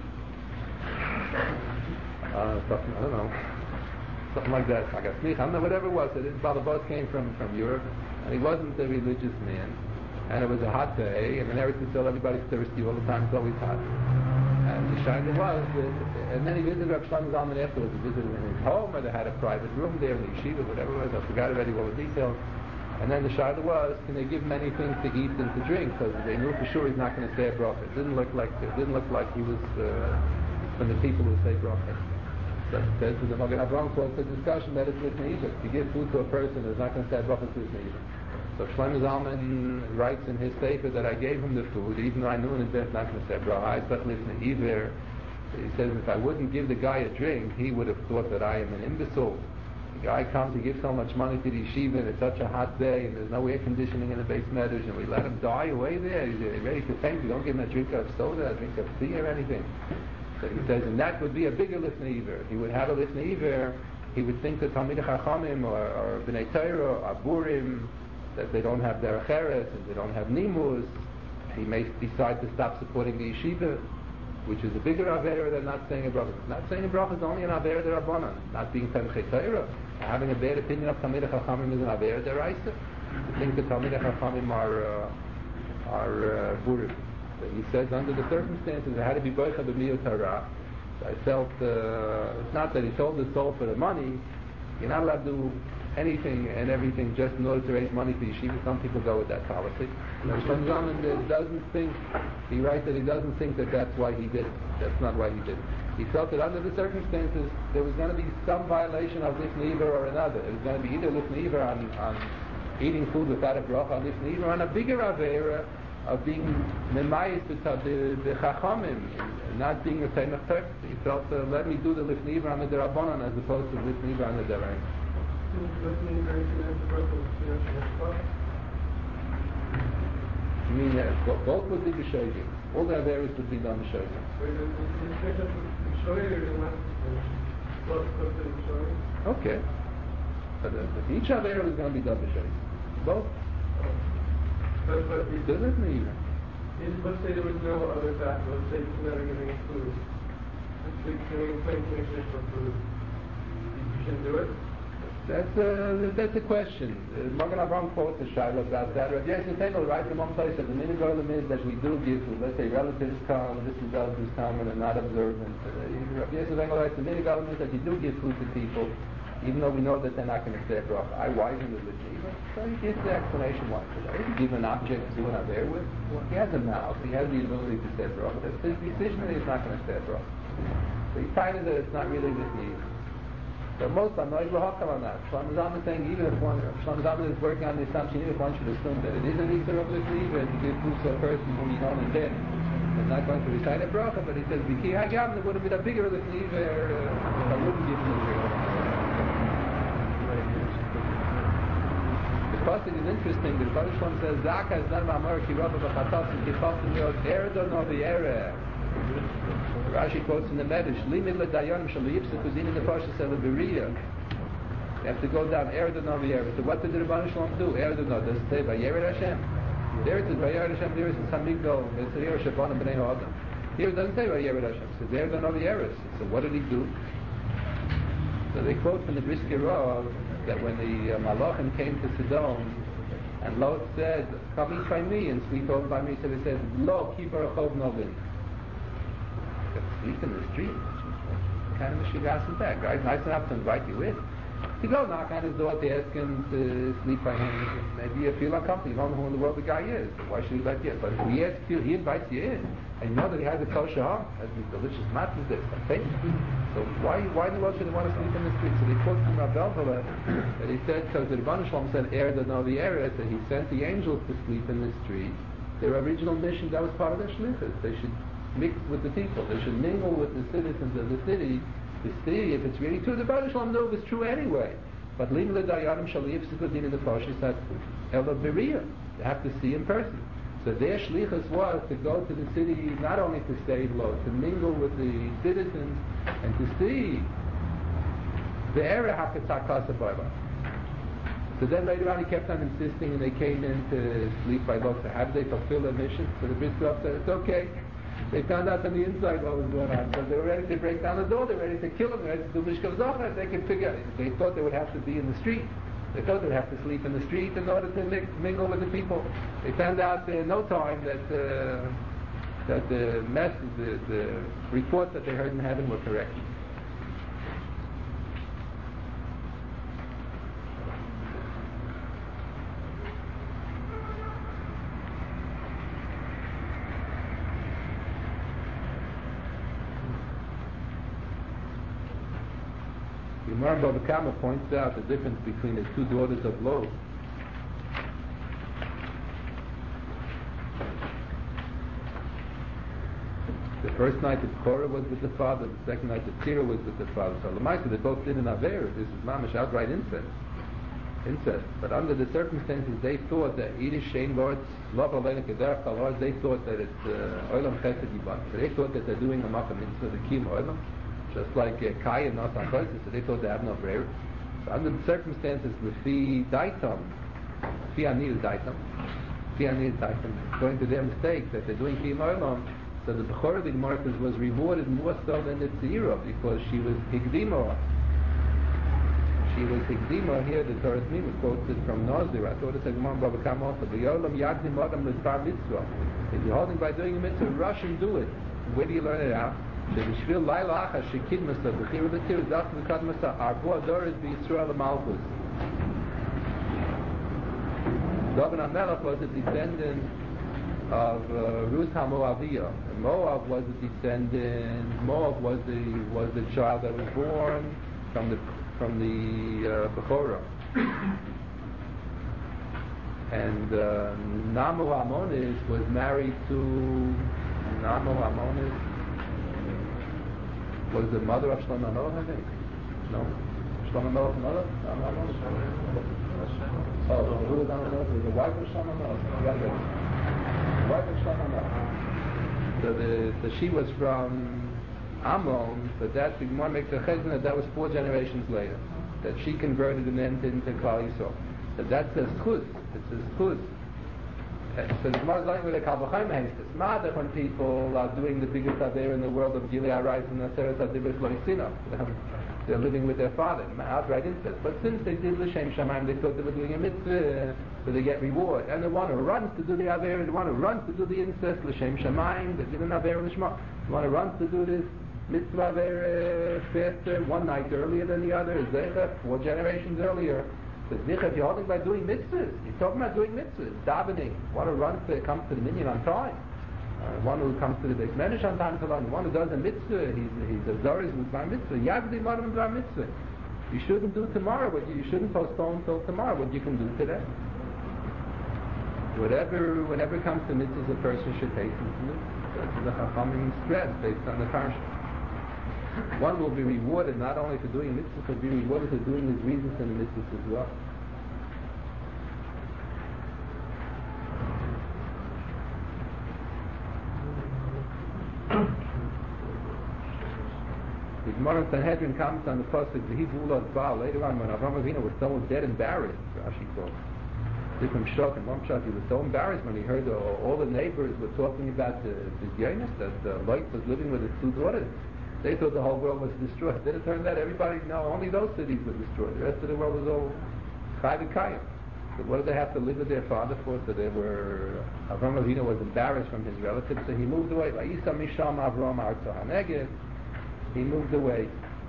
Speaker 1: Something, I don't know, something like that. I don't know, whatever it was. This Balabas came from Europe, and he wasn't a religious man, and it was a hot day, and in Eretz Yisrael everybody's thirsty all the time, it's always hot. And the shayla was, and then he visited Rav Shlomo Zalman afterwards. He visited in his home, or they had a private room there in the yeshiva, whatever it was. I forgot already all the details. And then the shayla was, can they give him anything to eat and to drink? Because they knew for sure he's not going to say a bracha. It didn't look like he was from the people who say bracha. So it says in the Magen Avraham quotes a discussion that it's Lifnei Iver. If you give food to a person who's not going to say a bracha, it's Lifnei Iver. So Shlomo Zalman writes in his sefer that I gave him the food, even though I knew in advance not going to say bracha. I thought Lifnei Iver. He says if I wouldn't give the guy a drink, he would have thought that I am an imbecile. The guy comes, he gives so much money to the yeshiva, and it's such a hot day, and there's no air conditioning in the base medrash, and we let him die away there. He's ready to faint. We don't give him a drink of soda, a drink of tea, or anything. So he says, and that would be a bigger Lifnei Iver. He would have a Lifnei Iver. He would think that Talmidei Chachamim or Bnei Torah or Burim, that they don't have Derech Eretz and they don't have Nimus. He may decide to stop supporting the yeshiva, which is a bigger avera than not saying a bracha. Not saying a bracha is only an avera derabanan. Not being Tamchei Torah, having a bad opinion of Talmidei Chachamim is an avera deraisa. To think that Talmidei Chachamim are burim. So he says under the circumstances it had to be boicha b'miyut hara. So I felt it's not that he sold his soul for the money. You're not allowed to do anything and everything just in order to raise money for yeshiva. Some people go with that policy. Shlomo Zalman doesn't think, he writes that he doesn't think that that's why he did it. That's not why he did it. He felt that under the circumstances there was going to be some violation of Lifnei Iver or another. It was going to be either Lifnei Iver on eating food without a bracha, or Lifnei Iver on a bigger avera of being memayis the chachamim, not being a Taimach Torah. He felt, let me do the Lifnei Iver on the derabanan as opposed to Lifnei Iver on the deraisa. You mean both would be b'shoigim. All the averos would be done b'shoigim. Okay. But each avero is going to be done b'shoigim. Both. But does it mean?
Speaker 2: Let's say there was no other factor. Let's say it's never giving food. Let's say claim commission for food. You shouldn't do it?
Speaker 1: That's a question. Magen Avraham quotes a shayla about that. Rav Yosef Engel writes in one place that the minhag olam is that we do give food. Let's say relatives come, distant relatives come, and are not observant. Rav Yosef Engel writes the minhag olam is that you do give food to people, even though we know that they're not going to say a bracha. I widen the Lifnei. So he gives the explanation why. He doesn't give an object to do an aver with. He has a mouth. He has the ability to say a bracha. That's his decision that he's not going to say a bracha. So he's finding that it's not really Lifnei. So most are not lahakam on that. Shlomo Zalman is saying even if Shlomo Zalman is working on the assumption, even if one should assume that it is an Easter of Lifnei Iver to give food to a person whom you don't intend, is not going to recite a bracha, but he says B'ki Hagam, there would have been a bigger Lifnei Iver if I wouldn't give him the bracha. The pasuk is interesting. The Baruch Shalom says Zaka is not ma'amar ki rabba b'chatas and ki chasim yod erdon of the ereh. Rashi quotes in the Medrash, Limit l'dayanim shal yipsa kuzin in the Parsha sel beriya. You have to go down Erdon of the ereh. So what did the Rebbeinu Shalom do? Erdon does it say Vayered Hashem? There it says Vayered Hashem. There it says Hamigdol V'Tzir Shabban Bnei Ha'adam. Here it doesn't say Vayered Hashem. It says Erdon of the ereh. So what did he do? So they quote from the Brisker Rav that when the Malachim came to Sodom, and Lot said, "Come eat by me and sleep over by me," so they said, "Lo, keep our chov novin." Sleep in the street. What kind of a shigas is that? Guy's nice enough to invite you in. You go knock on his door to ask him to sleep by him. Maybe you feel uncomfortable. You don't know who in the world the guy is. Why should he let you in? But if he asks you, he invites you in, and you know that he has a kosher home, has these delicious matzahs, there's something. So why in the world should he want to sleep in the street? So they quote from Rav Elvela that he said, because the Rebbeinu Shalom said, the Novi Eretz, that he sent the angels to sleep in the street, Their original mission, that was part of their shlichus. They should mix with the people. They should mingle with the citizens of the city to see if it's really true. The Baruch Shalom know if it's true anyway. But Lim L'Dayanim Shalif Sikudin in the Fashis at Ela Beria. They have to see in person. So their shlichus was to go to the city, not only to stay low, to mingle with the citizens and to see the area Hakatzakasa Baba. So then later on he kept on insisting, and they came in to sleep by Lot. So how did they fulfill their mission? So the Brit said, it's okay. They found out on the inside what was going on. So they were ready to break down the door, they were ready to kill him, they were ready to do Mishkav Zohar. They could figure out. They thought they would have to be in the street. They thought they would have to sleep in the street in order to mingle with the people. They found out in no time that the message, the reports that they heard in heaven were correct. Gemara Bava Kama points out the difference between the two daughters of Lot. The first night the Korah was with the father, the second night the Tzira was with the father. So Lamaisa, they both did an Aver. This is mamish outright incest. But under the circumstances, they thought that Yiddish Shein Lords, Love Alenik Ederach Kalor, they thought that it's Olam Chesed Yiban. So they thought that they're doing a Makam Mitzvah, the Kim Olam. Just like Kai and Natan Chosis, so they thought they have no prayer. So under the circumstances, Lefi Daitam, according to their mistake that they're doing Kiyam Olam, so the Bechorah Marcus was rewarded more so than the Tzira because she was Higdima. She was Higdima here, the Torah Mima quotes it from Nazir. I thought it's a Gemara Bava Kama also. V'yolam Yagdim Adam L'Sbar Mitzvah. If you're holding by doing a mitzvah, rush and do it. Where do you learn it out? שבשביל לילה אחר שקידמסה בחיר ותיר דווקא בקדמסה ארבוע דורת בישראל המלכות. David HaMelech was a descendant of Ruth HaMoaviyah. Moab was a descendant. Moab was the child that was born from the Bechorah. And Namu Hamonis was married to Namu Hamonis. Was the mother of Shlomo Melech, I think? No? Shlomo Melech's mother? Oh, who was Shlomo Melech? Was the wife of Shlomo Melech? The wife of Shlomo Melech. So she was from Ammon, but that the Gemara makes a cheshbon that was 4 generations later. That she converted and entered into Klal Yisrael. So that's a schus. It's a schus. So the Gemara is learning with a Kalvachayim Hestes. Madach when people are doing the biggest Aver in the world of Gilead Rice and Aseret Adibris Loisina. They're living with their father, outright incest. But since they did L'Shem Shamayim, they thought they were doing a mitzvah, so they get reward. And the one who runs to do the Aver, the one who runs to do the incest, L'Shem Shamayim, they did an Aver L'Shma. The one who runs to do this mitzvah Aver faster, one night earlier than the other, is Zecha, 4 generations earlier. If you're holding by doing mitzvahs, you're talking about doing mitzvahs, davening. One who runs comes to the minyan on time. One who comes to the Beis Medrash on time to learn. One who does a mitzvah, he's a Zoris with bar mitzvah. Yagdi Madam bar mitzvah. You shouldn't do tomorrow what you shouldn't postpone till tomorrow what you can do today. Whatever comes to mitzvahs, a person should hasten to do. That's the Chachamim stress based on the parsha. One will be rewarded not only for doing mitzvahs, but be rewarded for doing his reasons in the mitzvahs as well. The Gemara in Sanhedrin comments on the pasuk V'hivulas Baal. Later on, when Avraham Avinu was so dead embarrassed, Rashi quotes, different shot and one shot, he was so embarrassed when he heard all the neighbors were talking about the Yonis, that Lot was living with his 2 daughters. They thought the whole world was destroyed. Then it turned out only those cities were destroyed. The rest of the world was all Chai V'Kayim. So what did they have to live with their father for? So Avraham Avinu was embarrassed from his relatives, so he moved away. Vayisa Misham Avraham Arto HaNegev. He moved away.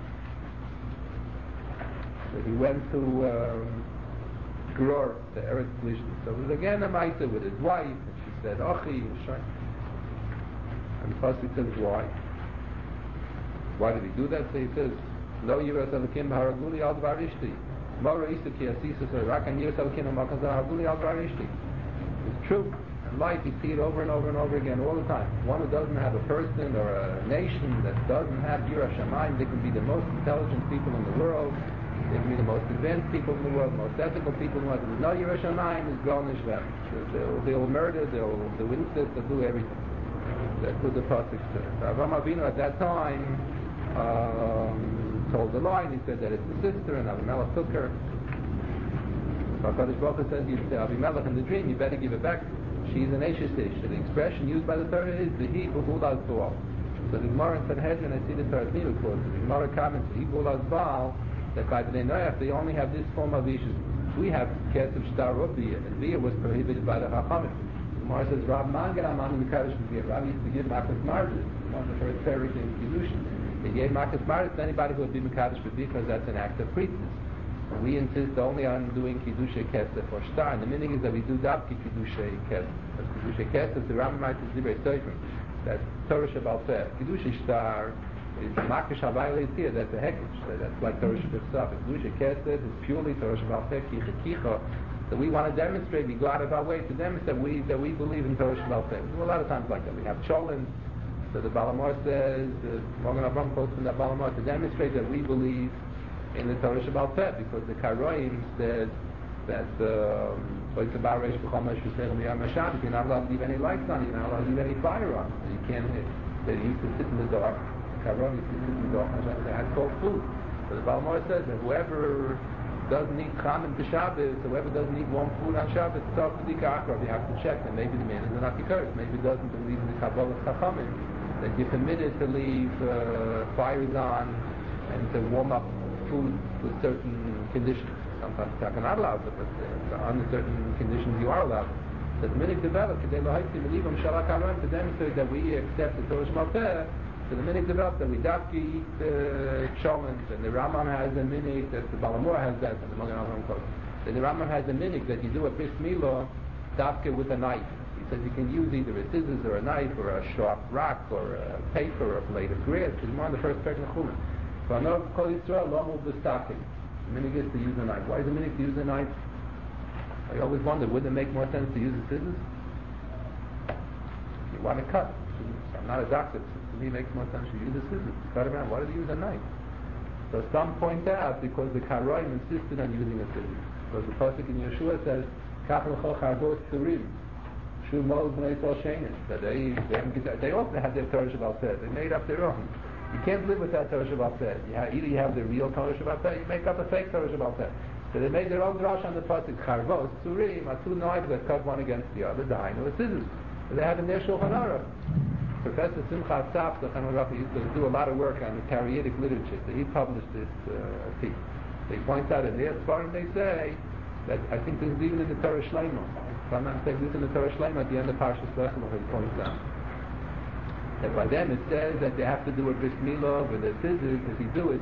Speaker 1: So he went to Gror, the Eretz Plishtim. So it was again a Maisa with his wife, and she said, Ochi, and the pasuk says, why? Why did he do that? So he says, Lo Yiras Elakim B'Haraguli Al Dvar Ishti. Mora Isa Ki Asisa Rakan Yiras Elakim B'Makazar Haraguli Al Dvar Ishti. It's true. life, you see it over and over and over again all the time. One who doesn't have a person or a nation that doesn't have Yirah Shamayim, they can be the most intelligent people in the world, they can be the most advanced people in the world, the most ethical people in the world. If there's no Yirah Shamayim, it's Golnish them. They'll murder, they'll incest, they'll do everything. That's what the Pasuk says. Avraham Avinu at that time told the lie, and he said that it's a sister, and Avimelech took her. HaKadosh Baruch Hu says to Avimelech in the dream, you better give it back. She's an Eshes Ish. The expression used by the Torah is the he b'hulas Baal. So the Gemara in Sanhedrin, I see the Torah Nima quotes. The Gemara comments the he b'hulas Baal that by Bnei Noach they only have this form of Ishes. We have Kesef Shtar or Biyah, and Biyah was prohibited by the Chachamim. The Gemara says Rav Mangan Amanu Mekadosh Biyah. Rav used to give Makas Marzis, one of the first Perek in Kiddushin. They gave Makas Marzis to anybody who would be Mekadosh Biyah because that's an act of priestess. We insist only on doing Kiddushay Kesef or Shtar. And the meaning is that we do Dabki Kiddushay Kesef. Kiddushay Kesef, the Rambam writes is Divrei Seifrim. That's Torah Shabbal Peh. Kiddushay Shtar is Makish Havayla Yitzir. That's a Hekesh. That's like Torah Shabbal Peh. Kiddushay Kesef is purely Torah Shabbal Peh, Kicha Kicha. So we want to demonstrate, we go out of our way to demonstrate that we believe in Torah Shabbal Peh. We do a lot of times like that. We have Cholin. So the Balamor says, Morgan Avram quotes from that Balamor to demonstrate that we believe in the Torah Shabbal Peh, because the Karoim says that you're not allowed to leave any lights on, you're not allowed to leave any fire on. So you can't, they used to sit in the dark, the Karoim used to sit in the dark, and they had cold food. So the Balamor says that whoever doesn't eat Cham and Shabbos, whoever doesn't eat warm food on Shabbos, you have to check that maybe the man is not cursed, maybe doesn't believe in the Kabbalah Chachamim, that you're permitted to leave fires on and to warm up food with certain conditions. Sometimes you're not allowed, but under certain conditions you are allowed. So the minute developed, to demonstrate that we accept the Torah Shabbal Peh, so the minute developed that we dafki eat cholent, and the Rambam has a minute that the Balamor has that, and the Magen Avraham quotes. And the Rambam has a minute that you do a bris milah dafki with a knife. He says you can use either a scissors or a knife or a sharp rock or a paper or a blade of grass. It's more on the first page in the Chulin. So I know Kol Yisrael lo mul b'stakim. The minhag is to use a knife. Why is the minhag to use a knife? I always wondered, wouldn't it make more sense to use the scissors? You want to cut. I'm not a doctor. To me, it makes more sense to use the scissors to cut around. Why do they use a knife? So some point out because the Karoim insisted on using a scissors. Because the pasuk in Yeshua says, "Kach l'chol charbot tzurim." Shu mol b'nei Yisrael shenis. That they also had their Torah Shabbal Peh. They made up their own. You can't live without Torah Shabbal Peh. Either you have the real Torah Shabbal Peh, you make up a fake Torah Shabbal Peh. So they made their own drash on the pasuk. Charvos, tzurim, are two knives that cut one against the other. Dahainu are scissors. So they have in their Shulchan Aruch. Professor Simcha Saf, the Chachamim Rafa, used to do a lot of work on the Karayitic literature. So he published this piece. He points out in their Sfarim they say that I think this is even in the Torah Shleima. If I'm not mistaken, this is in the Torah Shleima at the end of Parshas Lech Lecha. He points out that by them it says that they have to do a bris milah with a scissors. If you do it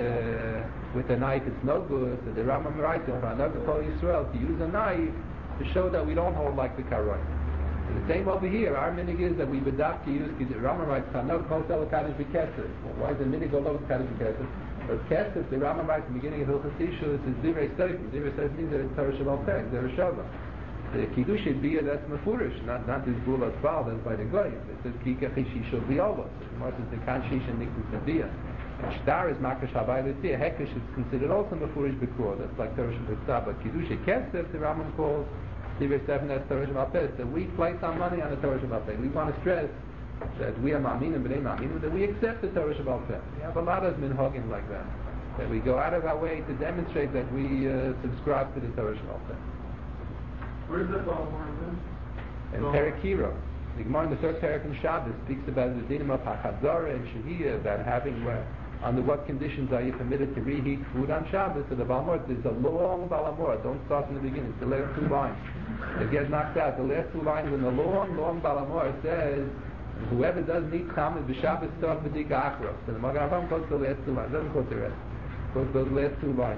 Speaker 1: with a knife, it's no good. So the Rambam writes on another Kol Yisrael to use a knife to show that we don't hold like the Karoim. The same over here. Our minhag is that we bedafki use. The Rambam writes, "Chanok kosel kadosh b'kesef." Why is the minhag all over kadosh b'kesef? Because kesef, the Rambam writes in the beginning of Hilchos Ishus, is divrei seifim. Divrei seifim means that it's Torah Shabbal Peh, Zera Shavah. The Kiddush Biyah, that's mefurish, not this bulas bal, that's by the goyim. It says kikach shishol biyolus. The Gemara says the kan shish and niktus biyah. And shtar is makash habayla tziyah. Hekesh is considered also mefurish b'kur. That's like Torah Shabbal. But Kiddush kesef, the Rambam calls Divrei seifim, that's Torah Shabbal Peh. So we place our money on the Torah Shabbal Peh. We want to stress that we are ma'aminim b'nei ma'aminim, that we accept the Torah Shabbal Peh. We have a lot of minhagim like that. That we go out of our way to demonstrate that we subscribe to the Torah Shabbal Peh.
Speaker 2: Where's that Balamor
Speaker 1: in Perek Kiro. The Gemara in the third Perek in Shabbos speaks about the dinim of Hachadzara and Shehiyah, about having under what conditions are you permitted to reheat food on Shabbos. So the Balamor, there's a long Balamor. Don't start from the beginning. It's the last two lines. It gets knocked out. The last two lines in the long Balamor says, whoever doesn't eat Chametz b'Shabbos tov v'dika achros. So the Magen Avraham quotes the last two lines. Doesn't quote the rest. Quotes those last two lines.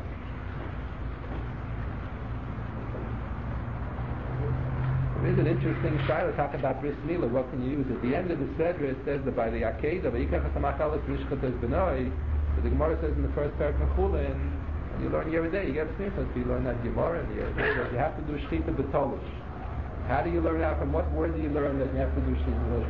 Speaker 1: There's an interesting shayla talking about bris milah. What can you use? At the end of the Seder it says that by the Akedah, the Gemara says in the first parak of Chulin, you learn Yeridei, you get sniffles, you learn that Gemara in the Yeridei, that you have to do shchita b'tolush. How do you learn out? From what word do you learn that you have to do shlichus?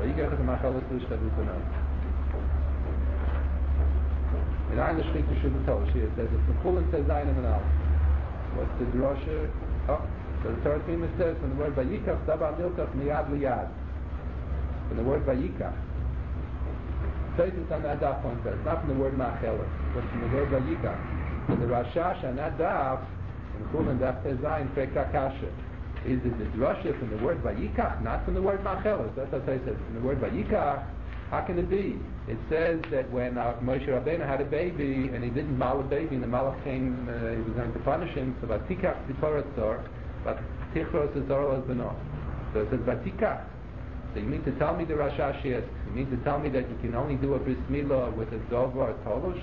Speaker 1: In our shlichus shuvatosh, it says it's mechulin says zayin and al. What's the drosha? Oh, so the Torah Pima says from the word vayikach davar milkach miyad liyad. From the word vayikach. It's on that daf points out. It's not from the word machelet, but from the word vayikach. So the Rashash on that daf, in Chulin daf tezayin fekakasha. Is it the drasha from the word vayikach, not from the word machelet? That's what I said. From the word vayikach, how can it be? It says that when Moshe Rabbeinu had a baby and he didn't mal a baby, and the malach came, he was going to punish him. So vatikach tiporatzor, vatichros zor beno. So it says vatikach. So you mean to tell me the Rashash yes? You mean to tell me that you can only do a bris milah with a dovar tolush?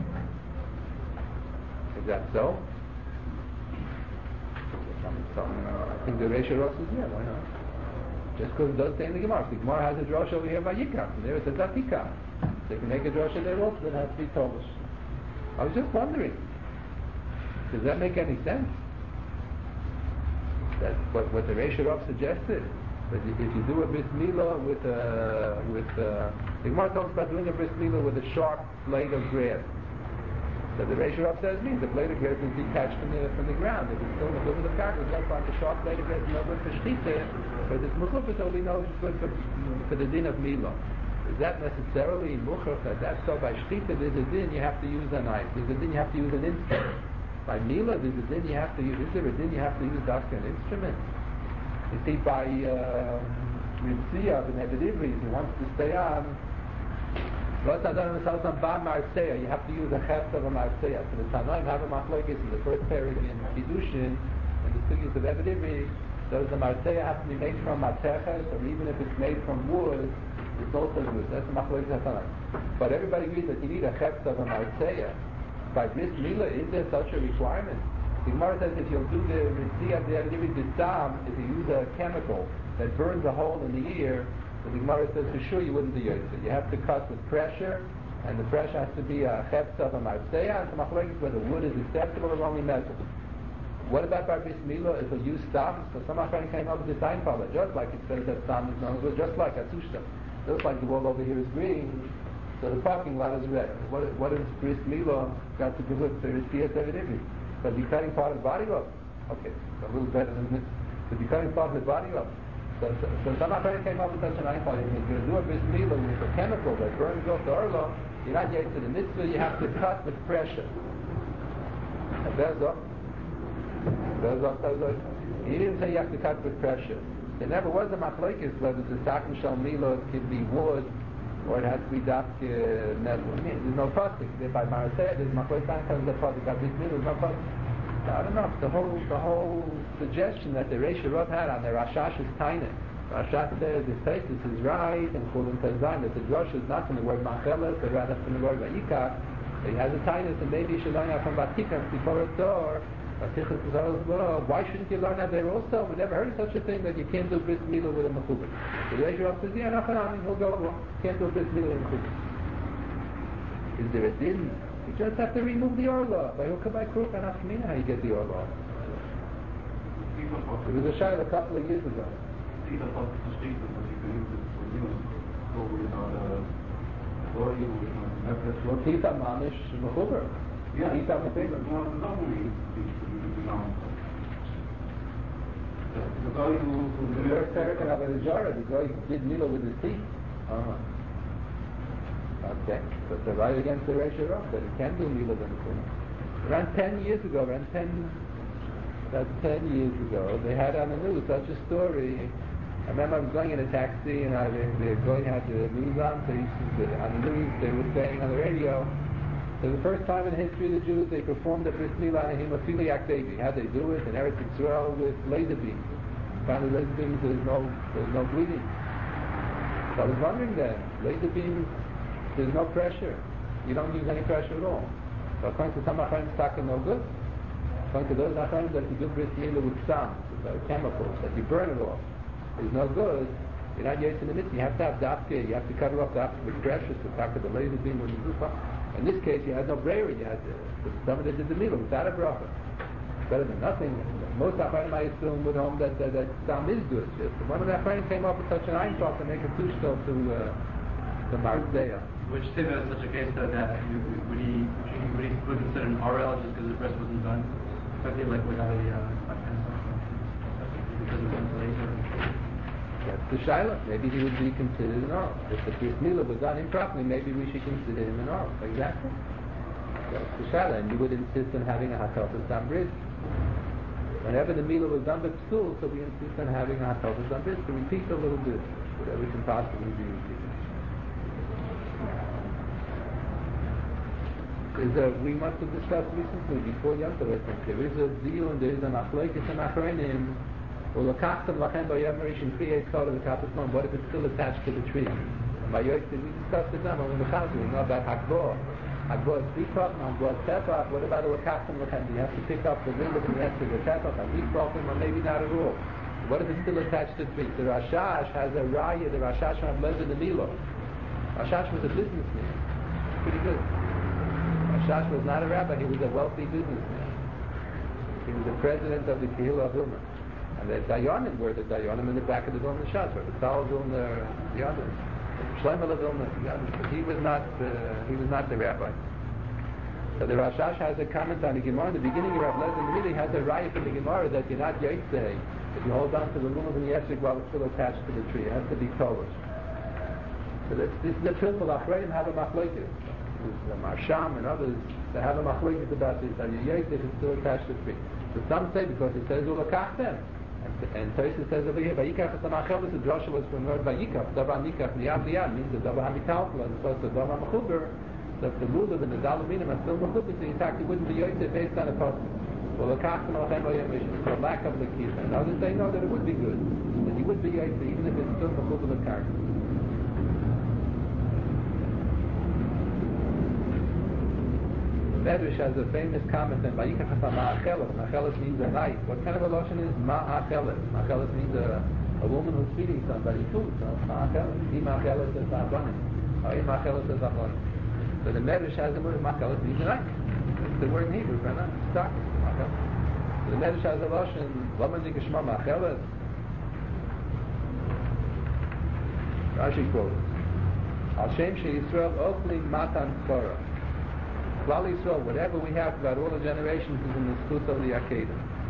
Speaker 1: Is that so? I think the Reisha Rosh is yeah, why not? Just because it does say in the Gemara. The Gemara has a drosh over here by Yikach, and there it says Atikach. They can make a drosh there also, that has to be Tolish. I was just wondering, does that make any sense? That's what the Reisha Rosh suggested. That if you do a bris milah the Gemara talks about doing a bris milah with a sharp blade of grass. So the Reisha Rav says means the blade of grass is detached from the ground. If it's still in the middle of the carcass, that's like a sharp blade of grass, no good for shchita, but it's mechufah, so we know it's good for the din of milah. Is that necessarily muchach? That's so by shchita there's a din you have to use a knife. There's a din you have to use an instrument. By milah there's a din you have to use. Is there a din you have to use an instrument? You see, by Ritziya, the Nebedivri, he wants to stay on. You have to use a chest of a marseya. So the Tanaim have a machlokes in the first parak in Kiddushin, and the studies of Eved Ivri. Does the marseya have to be made from mateches, or even if it's made from wood, it's also good. That's the machlokes of Tanaim. But everybody agrees that you need a chest of a marseya. By bris milah, is there such a requirement? The Gemara says if you'll do the Ritziya of the Eved Ivri b'stam, if you use a chemical that burns a hole in the ear, so the Gemara says for sure you wouldn't do yotzei. You have to cut with pressure, and the pressure has to be a chetz of a marseya, and some machlokes whether wood is acceptable or only metal. What about by bris milah if we use stam? So some machlokes came up with the sign color, just like it says that stam is known, just like a tushta. Just like the wall over here is green, so the parking lot is red. What is bris milah got to do with the Ritziya Eved Ivri? Because you're cutting part of the body off. Okay, a little better than this. But you're cutting part of the body off. So some Achayim came up with such an idea. If you're going to do a bris milah with a chemical that burns off the orla, you're not yet to the mitzvah, you have to cut with pressure. He didn't say you have to cut with pressure. There never was a machlokes whether the sakin shal milah could be wood or it has to be dafke metal. I mean, there's no pasuk. By Maraseh, there's machlokes on comes the pasuk. By bris milah, there's no pasuk. I don't know. The whole suggestion that the Reisha Rav had on the Rashash is tiny. Rashash says his thesis is right, and Chulin Tezayin that the drush is not from the word machelet, but rather from the word vayikach. He has a tinus, and maybe you should learn out from vatikach before it's door. Why shouldn't you learn that there also? We never heard of such a thing that you can't do bris milah with a mechubah. The Reisha Rav says, yeah, he'll go along. Can't do bris milah with a mechubah. Is there a din? You just have to remove the orla. By hook or by crook, and ask me how you get the orla. It was a shayla a couple of years ago. Kita manish mechuber. Kita mechuber. The first parak of the Jara, the guy did milah with his teeth. Okay, so they're right against the Reisha Rav that it can do milah with the teeth. Around 10 years ago, they had on the news such a story. I remember I was going in a taxi and the guy had the news on, so on the news they were saying on the radio, for the first time in the history of the Jews they performed a bris milah on a hemophiliac baby. How'd they do it? In Eretz Yisrael with laser beams. Found the laser beams, there's no bleeding. So I was wondering then, laser beams, there's no pressure. You don't use any pressure at all. So according to some Achayim, it's no good. According to those Achayim that you do bris milah with stam, with chemicals, that you burn it off, is no good. You're not yet in the mitzvah. You have to have dafke. You have to cut it off dafke with pressure to talk to the laser beam when you do it. In this case, you had no brayer. You had somebody that did the milah without a bracha. It's better than nothing. most Achronim I assume would hold that Stam is good. Just one of the Achronim came up with such an Einfach to make a tushtel to Marzea.
Speaker 2: Which say that in such a case that would he consider an RL just because the press wasn't done? Something like without a because it wasn't later.
Speaker 1: That's the Shaila. Maybe he would be considered an oral. If the Bris Milah was done improperly, maybe we should consider him an oral. Exactly. That's the Shaila. And you would insist on having a Hatofas Dam Bris. Whenever the Milah was done by Psul, so we insist on having a Hatofas Dam Bris to repeat a little bit, whatever can possibly be repeated. We must have discussed recently, before Yom Tov, I think, there is a deal and there is an Achloikis and Achronim. Well, the Kachtam Lachem Bayamarish and create sort of the Kapasman, what if it's still attached to the tree? And by Yoytze, we discussed it now when the Chazir, we know about Hakbo. Hakbo is Bikot, Hakbo is Tefach. What about the Kachtam Lachem? Do you have to pick up the limb of the rest of the Tefach and Bikot, or maybe not at all? What if it's still attached to the tree? The Rashash has a Raya, the Rashash had led to the Milo. Rashash was a businessman. Pretty good. Rashash was not a rabbi, he was a wealthy businessman. He was the president of the Kehillah of Vilna. And the Dayanim were the Dayanim in the back of the Vilna Shas, were the Tal Vilna, the others. Shlomo Vilna, the others. But he was not the rabbi. So the Rashash has a comment on the Gemara. In the beginning of Rav Lezer really has a riot in the Gemara that you're not Yotzei if you hold on to the Lulav and Yesrik while it's still attached to the tree. It has to be Polish. So this is the principle. Achreidim have a machlokes. The Marsham and others, they have a machlokes about this. Are you Yotzei if it's still attached to the tree? So some say because it says Ulakachtem. And Tosis says over here, Vayikach Samachel, the drasha was from the word Vayikach, Davar Nikach, Niyad Liyad, means the Davar HaMitalfla, as opposed to Davar Mechuber. So if the Lulav and the Daluminim are still Mechuber, so in fact it wouldn't be Yotzei based on a person. Well, Ulakachtem Alchem Vayamishim, for lack of the Kisa. And others say no, that it would be good. That he would be Yotzei, even if it's still Mechuber the character. Medrash has a famous comment in Vayikach Ma'achelet. Ma'achelet means a knife. What kind of a lotion is Ma'achelet? Ma'achelet means a woman who's feeding somebody food. So Ma'achelet. Di Ma'achelet is Abanim. Ay Ma'achelet is Abanim. So the Medrash has the word Ma'achelet means a knife. It's the word in Hebrew for a knife. Stock. Ma'achelet. So the Medrash has a lotion. Lama Nikashma Ma'achelet. Rashi quotes. Al Shem She Yisrael Ochli Matan Torah. Klal Yisrael, whatever we have throughout all the generations is in the schus of the Akedah.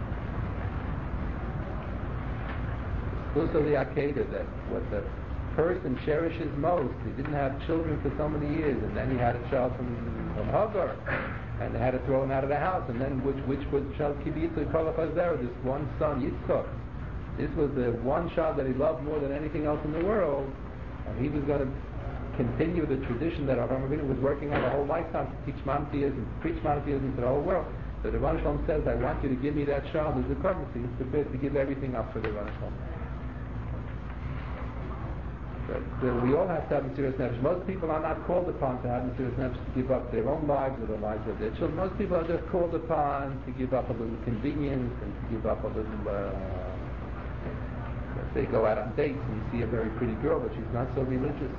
Speaker 1: Schus of the Akedah, that what the person cherishes most, he didn't have children for so many years, and then he had a child from Hagar, and they had to throw him out of the house, and then which was child Kibitza Kolachazera, this one son, Yitzchak. This was the one child that he loved more than anything else in the world, and he was going to continue the tradition that Avraham Avinu was working on the whole lifetime to teach monotheism, to preach monotheism to the whole world. So the Rebbeinu Shalom says, I want you to give me that child as a courtesy. He's prepared to give everything up for the Rebbeinu Shalom. But we all have to have Mesiras Nefesh. Most people are not called upon to have Mesiras Nefesh to give up their own lives or the lives of their children. Most people are just called upon to give up a little convenience and to give up a little... they go out on dates and you see a very pretty girl, but she's not so religious.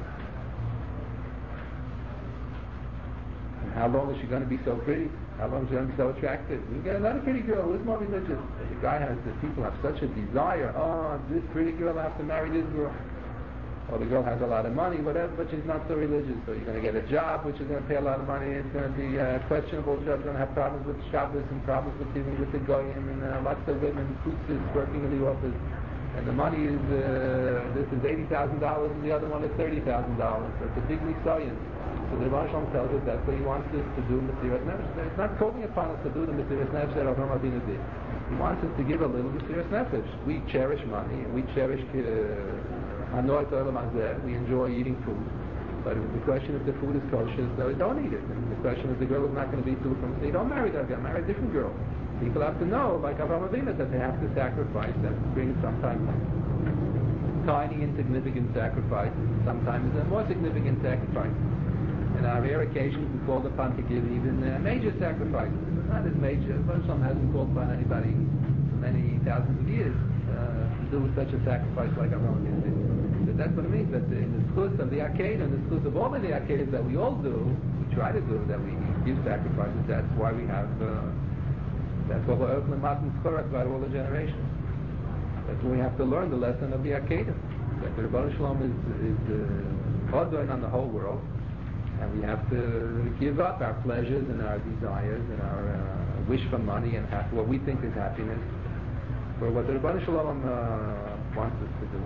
Speaker 1: How long is she going to be so pretty? How long is she going to be so attractive? You get another pretty girl who's more religious. The guy has, the people have such a desire. Oh, this pretty girl has to marry this girl. Or the girl has a lot of money, whatever, but she's not so religious. So you're going to get a job which is going to pay a lot of money. It's going to be a questionable job. You're going to have problems with Shabbos and problems with dealing with the goyim and lots of women, kutzes working in the office. And the money is, this is $80,000 and the other one is $30,000. So it's a big nisayon. So the Rebbeinu Shalom tells us that's what he wants us to do Mesiras Nefesh. He's not calling upon us to do the Mesiras Nefesh that Avraham Avinu did. He wants us to give a little Mesiras Nefesh. We cherish money and we cherish Hanoi Toilam Hazeh. We enjoy eating food. But the question if the food is kosher, so don't eat it. And the question if the girl is not going to be food from, so you don't marry that girl, marry a different girl. People have to know, like Avraham Avinu, that they have to sacrifice and bring sometimes tiny insignificant sacrifices, sometimes more significant sacrifices. And on rare occasions we're called upon to give even major sacrifices. Not as major, but some hasn't called upon anybody for many thousands of years to do such a sacrifice like Avraham Avinu did. So that's what it means, that in the schus of the Akedah, and the schus of all of the Akedahs that we all do, we try to do, that we give sacrifices. That's why we have That's what we're opening Matan Skorak about all the generations. That's when we have to learn the lesson of the Akedah. That the Rebbeinu Shalom is Odoin on the whole world, and we have to give up our pleasures and our desires and our wish for money and what we think is happiness for what the Rebbeinu Shalom wants us to do.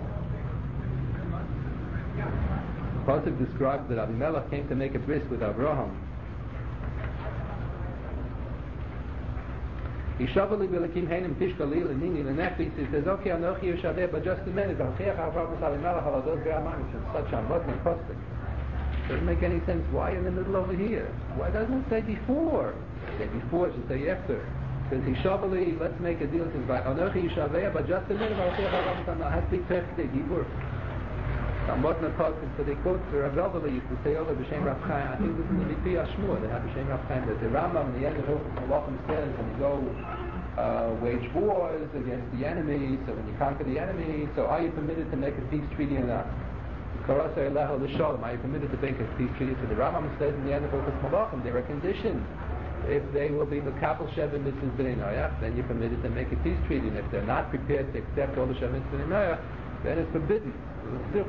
Speaker 1: The Pasuk describes that Abimelech came to make a bris with Abraham. He says, okay, Anochi Yeshaveh, but just a minute, which is such a modern Pasuk. Doesn't make any sense. Why in the middle over here? Why doesn't it say before? Say before, it should say after. Because Hishavali, let's make a deal. It says, Anochi Yeshaveh, but just a minute, has to be perfect. So they quote the Rav Elderly used to say over B'Shem Rav Chaim. I think this is in the Mipi Ashmur. They have B'Shem Rav Chaim that the Rambam in the end of Hilchos Malachim says when you go wage wars against the enemy, so when you conquer the enemy, so are you permitted to make a peace treaty or not? Are you permitted to make a peace treaty? So the Rambam says in the end of Hilchos Malachim there are conditions. If they will be the Kapel Sheva Mitzvahs B'nai Noach, then you're permitted to make a peace treaty. And if they're not prepared to accept all the Sheva Mitzvahs B'nai Noach, then it's forbidden. Then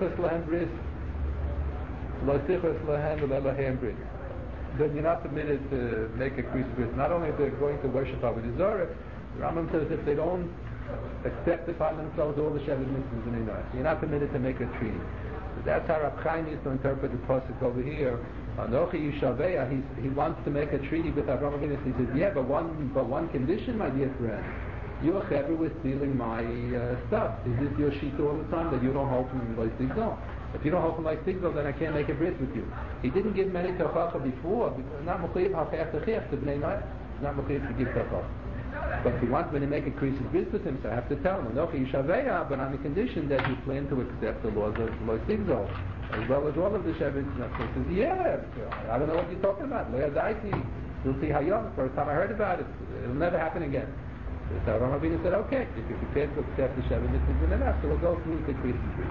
Speaker 1: you're not permitted to make a peace bris. Not only if they're going to worship Avodah Zarah, the Rambam says if they don't accept upon themselves all the Shevet Mitzvahs B'nai Noach, you're not permitted to make a treaty. So that's how Rav Chaim used to interpret the pasuk over here. Anochi Yishaveya, he wants to make a treaty with Avraham Avinu. He says, yeah, but one condition, my dear friend. Your Chaver was stealing my stuff. Is this your sheet all the time that you don't hold from Lois Tigzol? If you don't hold from Lois Tigzol, then I can't make a bris with you. He didn't give many tochacha before. Not mechayiv ha'chayach techiyach to bnei Noach. Not mechayiv to give tochacha. But if he wants me to make a crease bris with him, so I have to tell him, Anochi Yishaveya, but on the condition that you plan to accept the laws of Lois Tigzol, as well as all of the Shevet. So he says, yeah, I don't know what you're talking about. Lo yadaiti, Zilti hayom. First time I heard about it, it'll never happen again. So Avraham Avinu said, okay, if you're prepared to accept the Shevet Mitzvahs and enough, so we'll go through the Krisis Bris.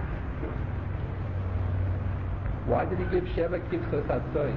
Speaker 1: Why did he give Sheva Kivsas Hatzoy?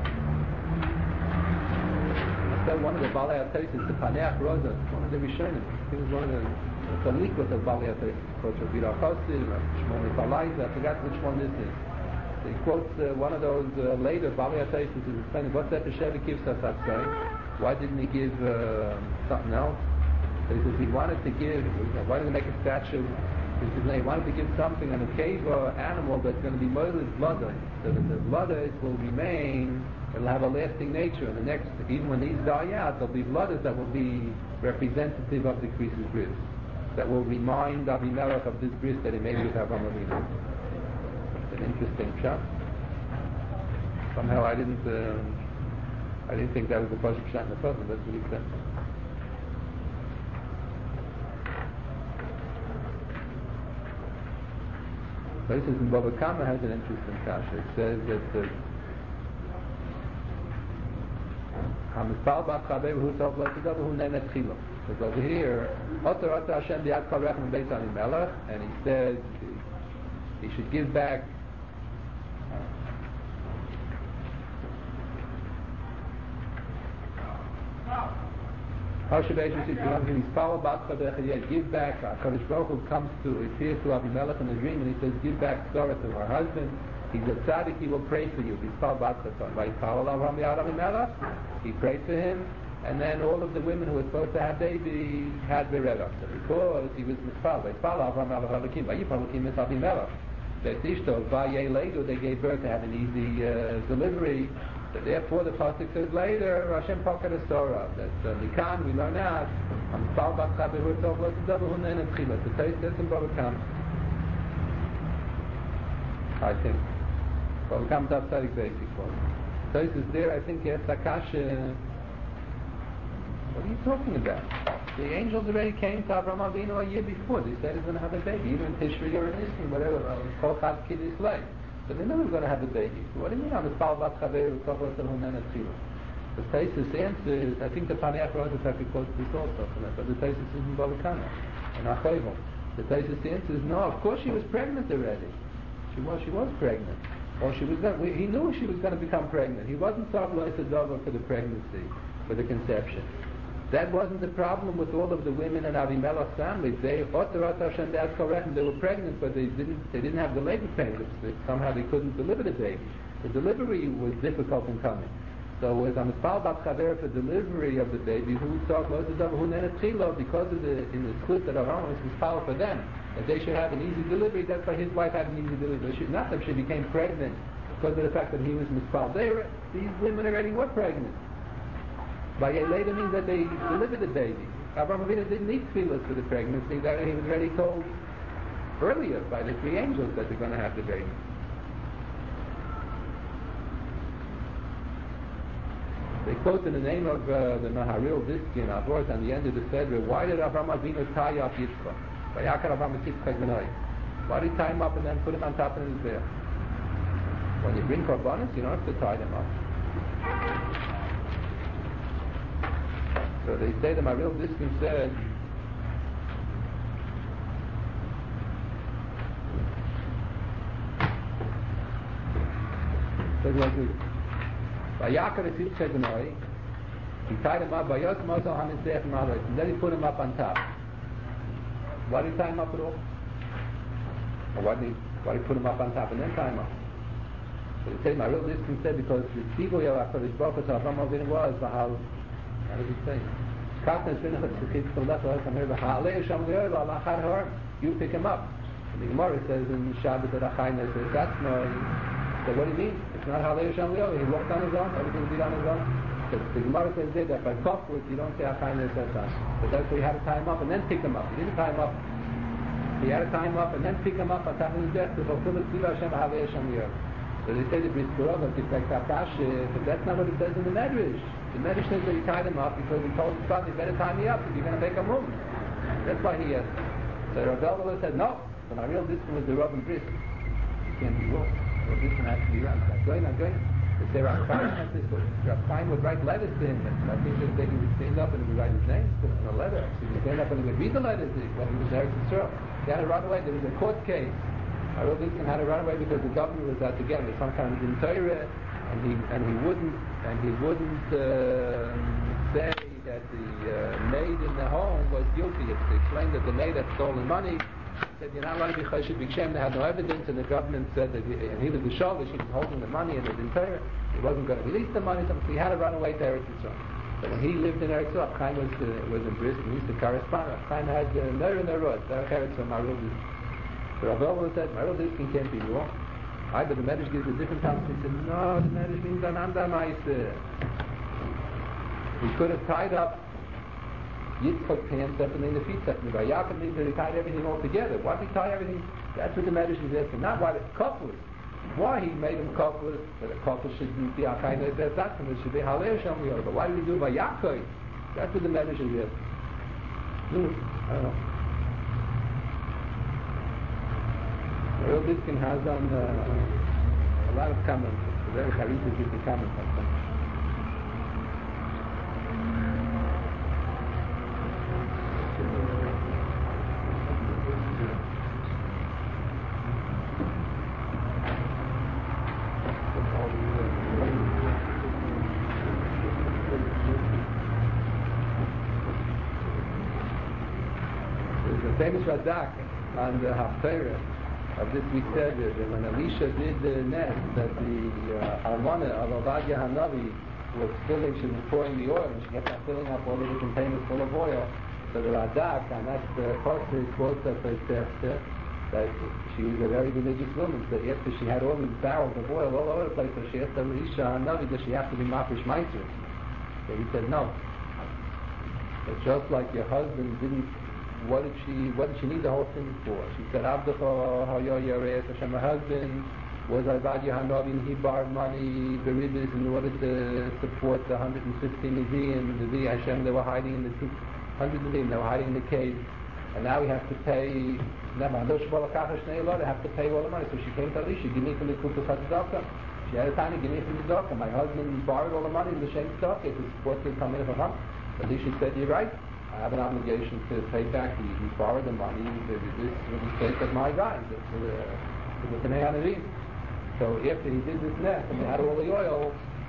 Speaker 1: I said one of the Balei HaTosis, the Paneach Rosa, one of the Rishonim. He was one of the Talikot of Balei HaTosis, called Rabbi Rachosim, Shmon Nipalaiza, I forgot which one this is. He quotes one of those later Balei HaTosis is explaining, what's that for Sheva Kivsas Hatzoy? Why didn't he give something else? So he says he wanted to give, why did he make a statue? He says no, he wanted to give something on a cave or animal that's going to be molded blooded, so that the blooded will remain, it'll have a lasting nature. And the next, even when these die out, there'll be blooded that will be representative of the Krisis Bris, that will remind Abimelech of this bris that he made with Avraham Avinu. It's an interesting shot. Somehow I didn't think that was the first shot in the puzzle. That's what he said. This is in Bava Kama has an interesting kasha. It says that because over here, and he says he should give back give back. HaKadosh Baruch Hu comes to, appears to Abimelech in a dream and he says, give back Sarah to her husband. He's a tzaddik, he will pray for you. He prayed for him, and then all of the women who were supposed to have babies had berevah. So because he was mispal, they gave birth to have an easy delivery. So therefore the pasuk says later, Hashem Pakad Asora, that Mikan we learn out, Mispal Bat Chabehu Tov Lo Tzavu Hunen and Tchilas. The taste that's in Bava Kama, I think. Bava Kama Tav Tzadik Beis quote. The taste is there, I think, yes, Akasha. What are you talking about? The angels already came to Avraham Avinu a year before. They said he's going to have a baby, either in Tishri or in Nissan, whatever, Kol Chad Kiddush Lei. So they know he's going to have a baby. So what do you mean on the Spal Bat Chaveru Tov Lo Hunen and Tchilas? The Taisus answers, I think the Paneach Rosa quotes this also from that, but the Taisus is in Bava Kama, in Achayvim. The Taisus answers, no, of course she was pregnant already. She was pregnant. Or he knew she was going to become pregnant. He wasn't Sarv Lois Adova for the pregnancy, for the conception. That wasn't the problem with all of the women in Avimelech's family. They were pregnant, but they didn't have the labor pains. Somehow they couldn't deliver the baby. The delivery was difficult in coming. So it was on the Spalbat Chaver for delivery of the baby, who thought was the who because of in the clip that Avraham was power for them, that they should have an easy delivery. That's why his wife had an easy delivery. Not that she became pregnant because of the fact that he was mispal. These women already were pregnant. By later means that they delivered the baby. Avraham Avinu didn't need tefillas for the pregnancy. That he was already told earlier by the three angels that they're going to have the baby. They quote in the name of the Maharil Diskin, Avos, on the end of the Seder, why did Avraham Avinu tie up Yitzchak? Vayakar Avraham Yitzchak Benoi. Why did he tie him up and then put him on top of his bed? When you bring korbanos, you don't have to tie them up. So they say the Maharil Diskin said, like this. Vayakar Yitzchak Benoi, he tied him up, Vayos Mosel HaMizbech Malach, and then he put him up on top. Why did he tie him up at all? Or why did he put him up on top and then tie him up? So they say, my real discipline said, because the Tzivu Yelachar Baruch Hu Avraham Avinu was Vahal. How does he say? You pick him up. And the Gemara says in Shabbat that Achayna says, that's no. So what do you mean? It's not Halei Hashem Leo. He walked on his own. Everything did on his own. So the Gemara says that by Kofrut you don't say Achayna says that. But that's why you had to tie him up and then pick him up. He didn't tie him up. He had to tie him up and then pick him up on top of his death to fulfill the Tziva Hashem Halei Hashem Leo. So they say the Bris Kurova defects Akash, but that's not what it says in the Medrash. The Medrash says that he tied him up because he told his father, you better tie me up if you're going to make a move. That's why he asked. So Rav Elazar said, no. So my real discipline was the Rav and Bris. It can't be wrong. Rav discipline has to be right. I'm going. If there Rav Chaim has this, Rav Chaim would write letters to him. I think that he would stand up and he would write his name, put it in a letter. He would stand up and he would read the letters when he was there to Israel. He had to run away. There was a court case. I really had to run away because the government was out to get him. Some kind of Torah, and he wouldn't say that the maid in the home was guilty. It explained that the maid had stolen money. He said, you're not allowed to be choshev b'kshem. They had no evidence, and the government said that he was the sholish. He was holding the money, and it didn't Torah. He wasn't going to release the money, so he had to run away to Eretz Yisrael. So when he lived in Eretz Yisrael, Chaim was in Bris, and he used to correspond. Chaim had Ner and Nerot, Derech Eretz Yisrael. So Rav Elazar said, my real discipline can't be wrong. But the Medrash gives a different time. He said, no, the Medrash means Ananda Maise. He could have tied up Yitzchak's hands separately and the feet separately. By Yaakov means that he tied everything all together. Why did he tie everything? That's what the Medrash is asking. Not why the couplers. Why he made them couplers, that a couple shouldn't be Achayna Betzatman, it should be Halei Hashem Liyod. But why did he do it by Yaakov? That's what the Medrash is asking. I don't know. Real Diskin has on a lot of comments. It's very hard to give the comments on them. There's a famous Radak on the Haftarah of this we said that when Elisha did the net, that the Almana of Ovadia Hanavi was filling, she was pouring the oil, and she kept on filling up all of the containers full of oil. So the Radak, and that's the Pasuk quotes of her sister, that she was a very religious woman, so after she had all these barrels of oil all over the place, so she asked Elisha Hanavi, does she have to be Mafish Meiser? So he said no. It's just like your husband didn't. What did she need the whole thing for? She said, Abdecha Hayo Yareh Hashem, her husband was Ovadia Hanavi, and he borrowed money, the ribbis, in order to support the 150 Nevi'im, the Nevi Hashem, they were hiding in the 200 Nevi'im, they were hiding in the cave, and now we have to pay, they have to pay all the money. So she came to Elisha, give me from the Kupas HaTzedakah. She had a time to give me from the Tzedakah. My husband borrowed all the money in the Shem Tzedakah to support the Talmid of Chacham. Elisha said, you're right. I have an obligation to pay back. He borrowed the money. This was the sake of my guys for the Tanei Hanavim. So after he did this net and they had all the oil,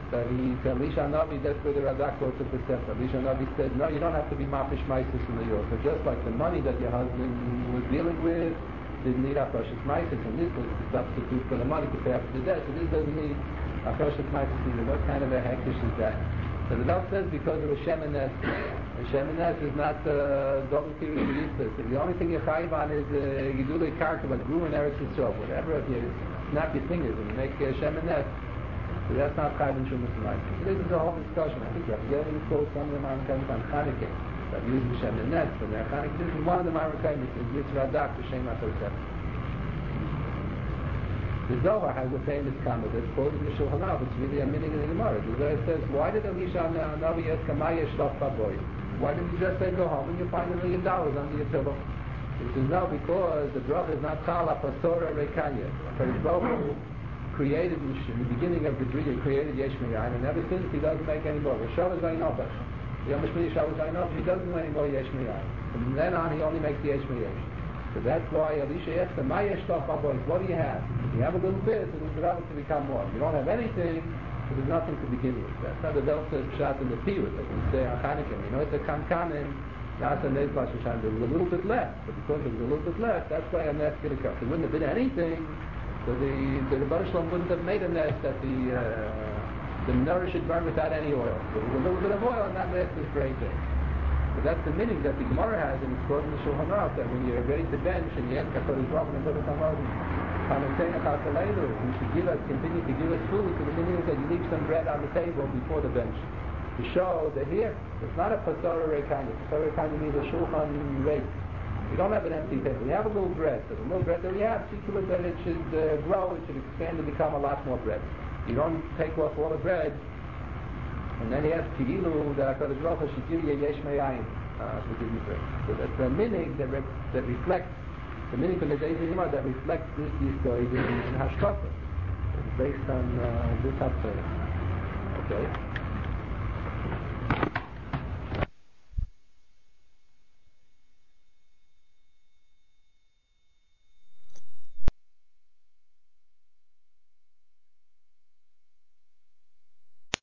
Speaker 1: that Elisha Navi, that's where the Radak quotes the Sefer. Elisha Navi said, no, you don't have to be mafish maisis in the york. So just like the money that your husband was dealing with didn't need Afrashis maisis, and this was the substitute for the money to pay off the debt. So this doesn't need Afrashis maisis either. What kind of a hektish is that? So the Radak says because of a shemenes. A shemenes is not doesn't seriously useless. The only thing you're chayiv on is gidulei karka, what grew in Eretz Yisrael. Whatever, if you snap your fingers and you make a shemenes, so that's not chayiv in shumas maisis. This is a whole discussion. I think Rabbi Yehuda quotes some of them on Chanukah that using shemenes for their Chanukah. This is one of the Marukaimis. Is this Radak the Shem HaTosef? The Zohar has a famous comment that's quoted in the Shulchan Aruch. It's really a meaning in the Gemara. The Zohar says, why did Elisha Navi ask Kamaya Shloch Baboy? Why didn't he just say, go home and you find $1 million under your pillow? He says, no, because the bracha is not Chala Pasora Rekanya. Because Baruch created in the beginning of the Bria, created Yesh Me'ayin, and ever since he doesn't make any more. Shabbos Vayinochash. Yom Shmini Shabbos Vayinochash, he doesn't do any more Yesh Me'ayin. From then on, he only makes the Yesh Me'ayin. So that's why Elisha asked him, Maya Shloch Baboy, what do you have? If you have a little bit, it will to become more. If you don't have anything, so there's nothing to begin with. That's how the Delta shot in the Piyut, like we say on Chanukah. You know, it's a kankanim, not a nezbah shoshan. There was a little bit left, but because there was a little bit left, that's why a nest could have come. If there wouldn't have been anything, so the Baruch Shalom wouldn't have made a nest that the nourish should burn without any oil. So there was a little bit of oil, and that nest is great thing. But that's the meaning that the Gemara has, and it's quoted in the Shulchan Aruch, that when you're ready to bench and you ask HaKadosh Baruch Hu and Baruch Hu, you should continue to give us food. So the meaning is that you leave some bread on the table before the bench to show that here it's not a pasora rekanya. Pasora rekanya means a shulchan rake. You don't have an empty table. You have a little bread. So the little bread that you have, see to it that it should grow, it should expand and become a lot more bread. You don't take off all the bread. And then he has Ki'ilu that HaKadosh Baruch Hu should give you a Yesh Me'ayin to give you bread. So that's a minig that reflects, the minig from the days of Yimah that reflects this story in Hashkafa. It's based on this Haftarah. Okay?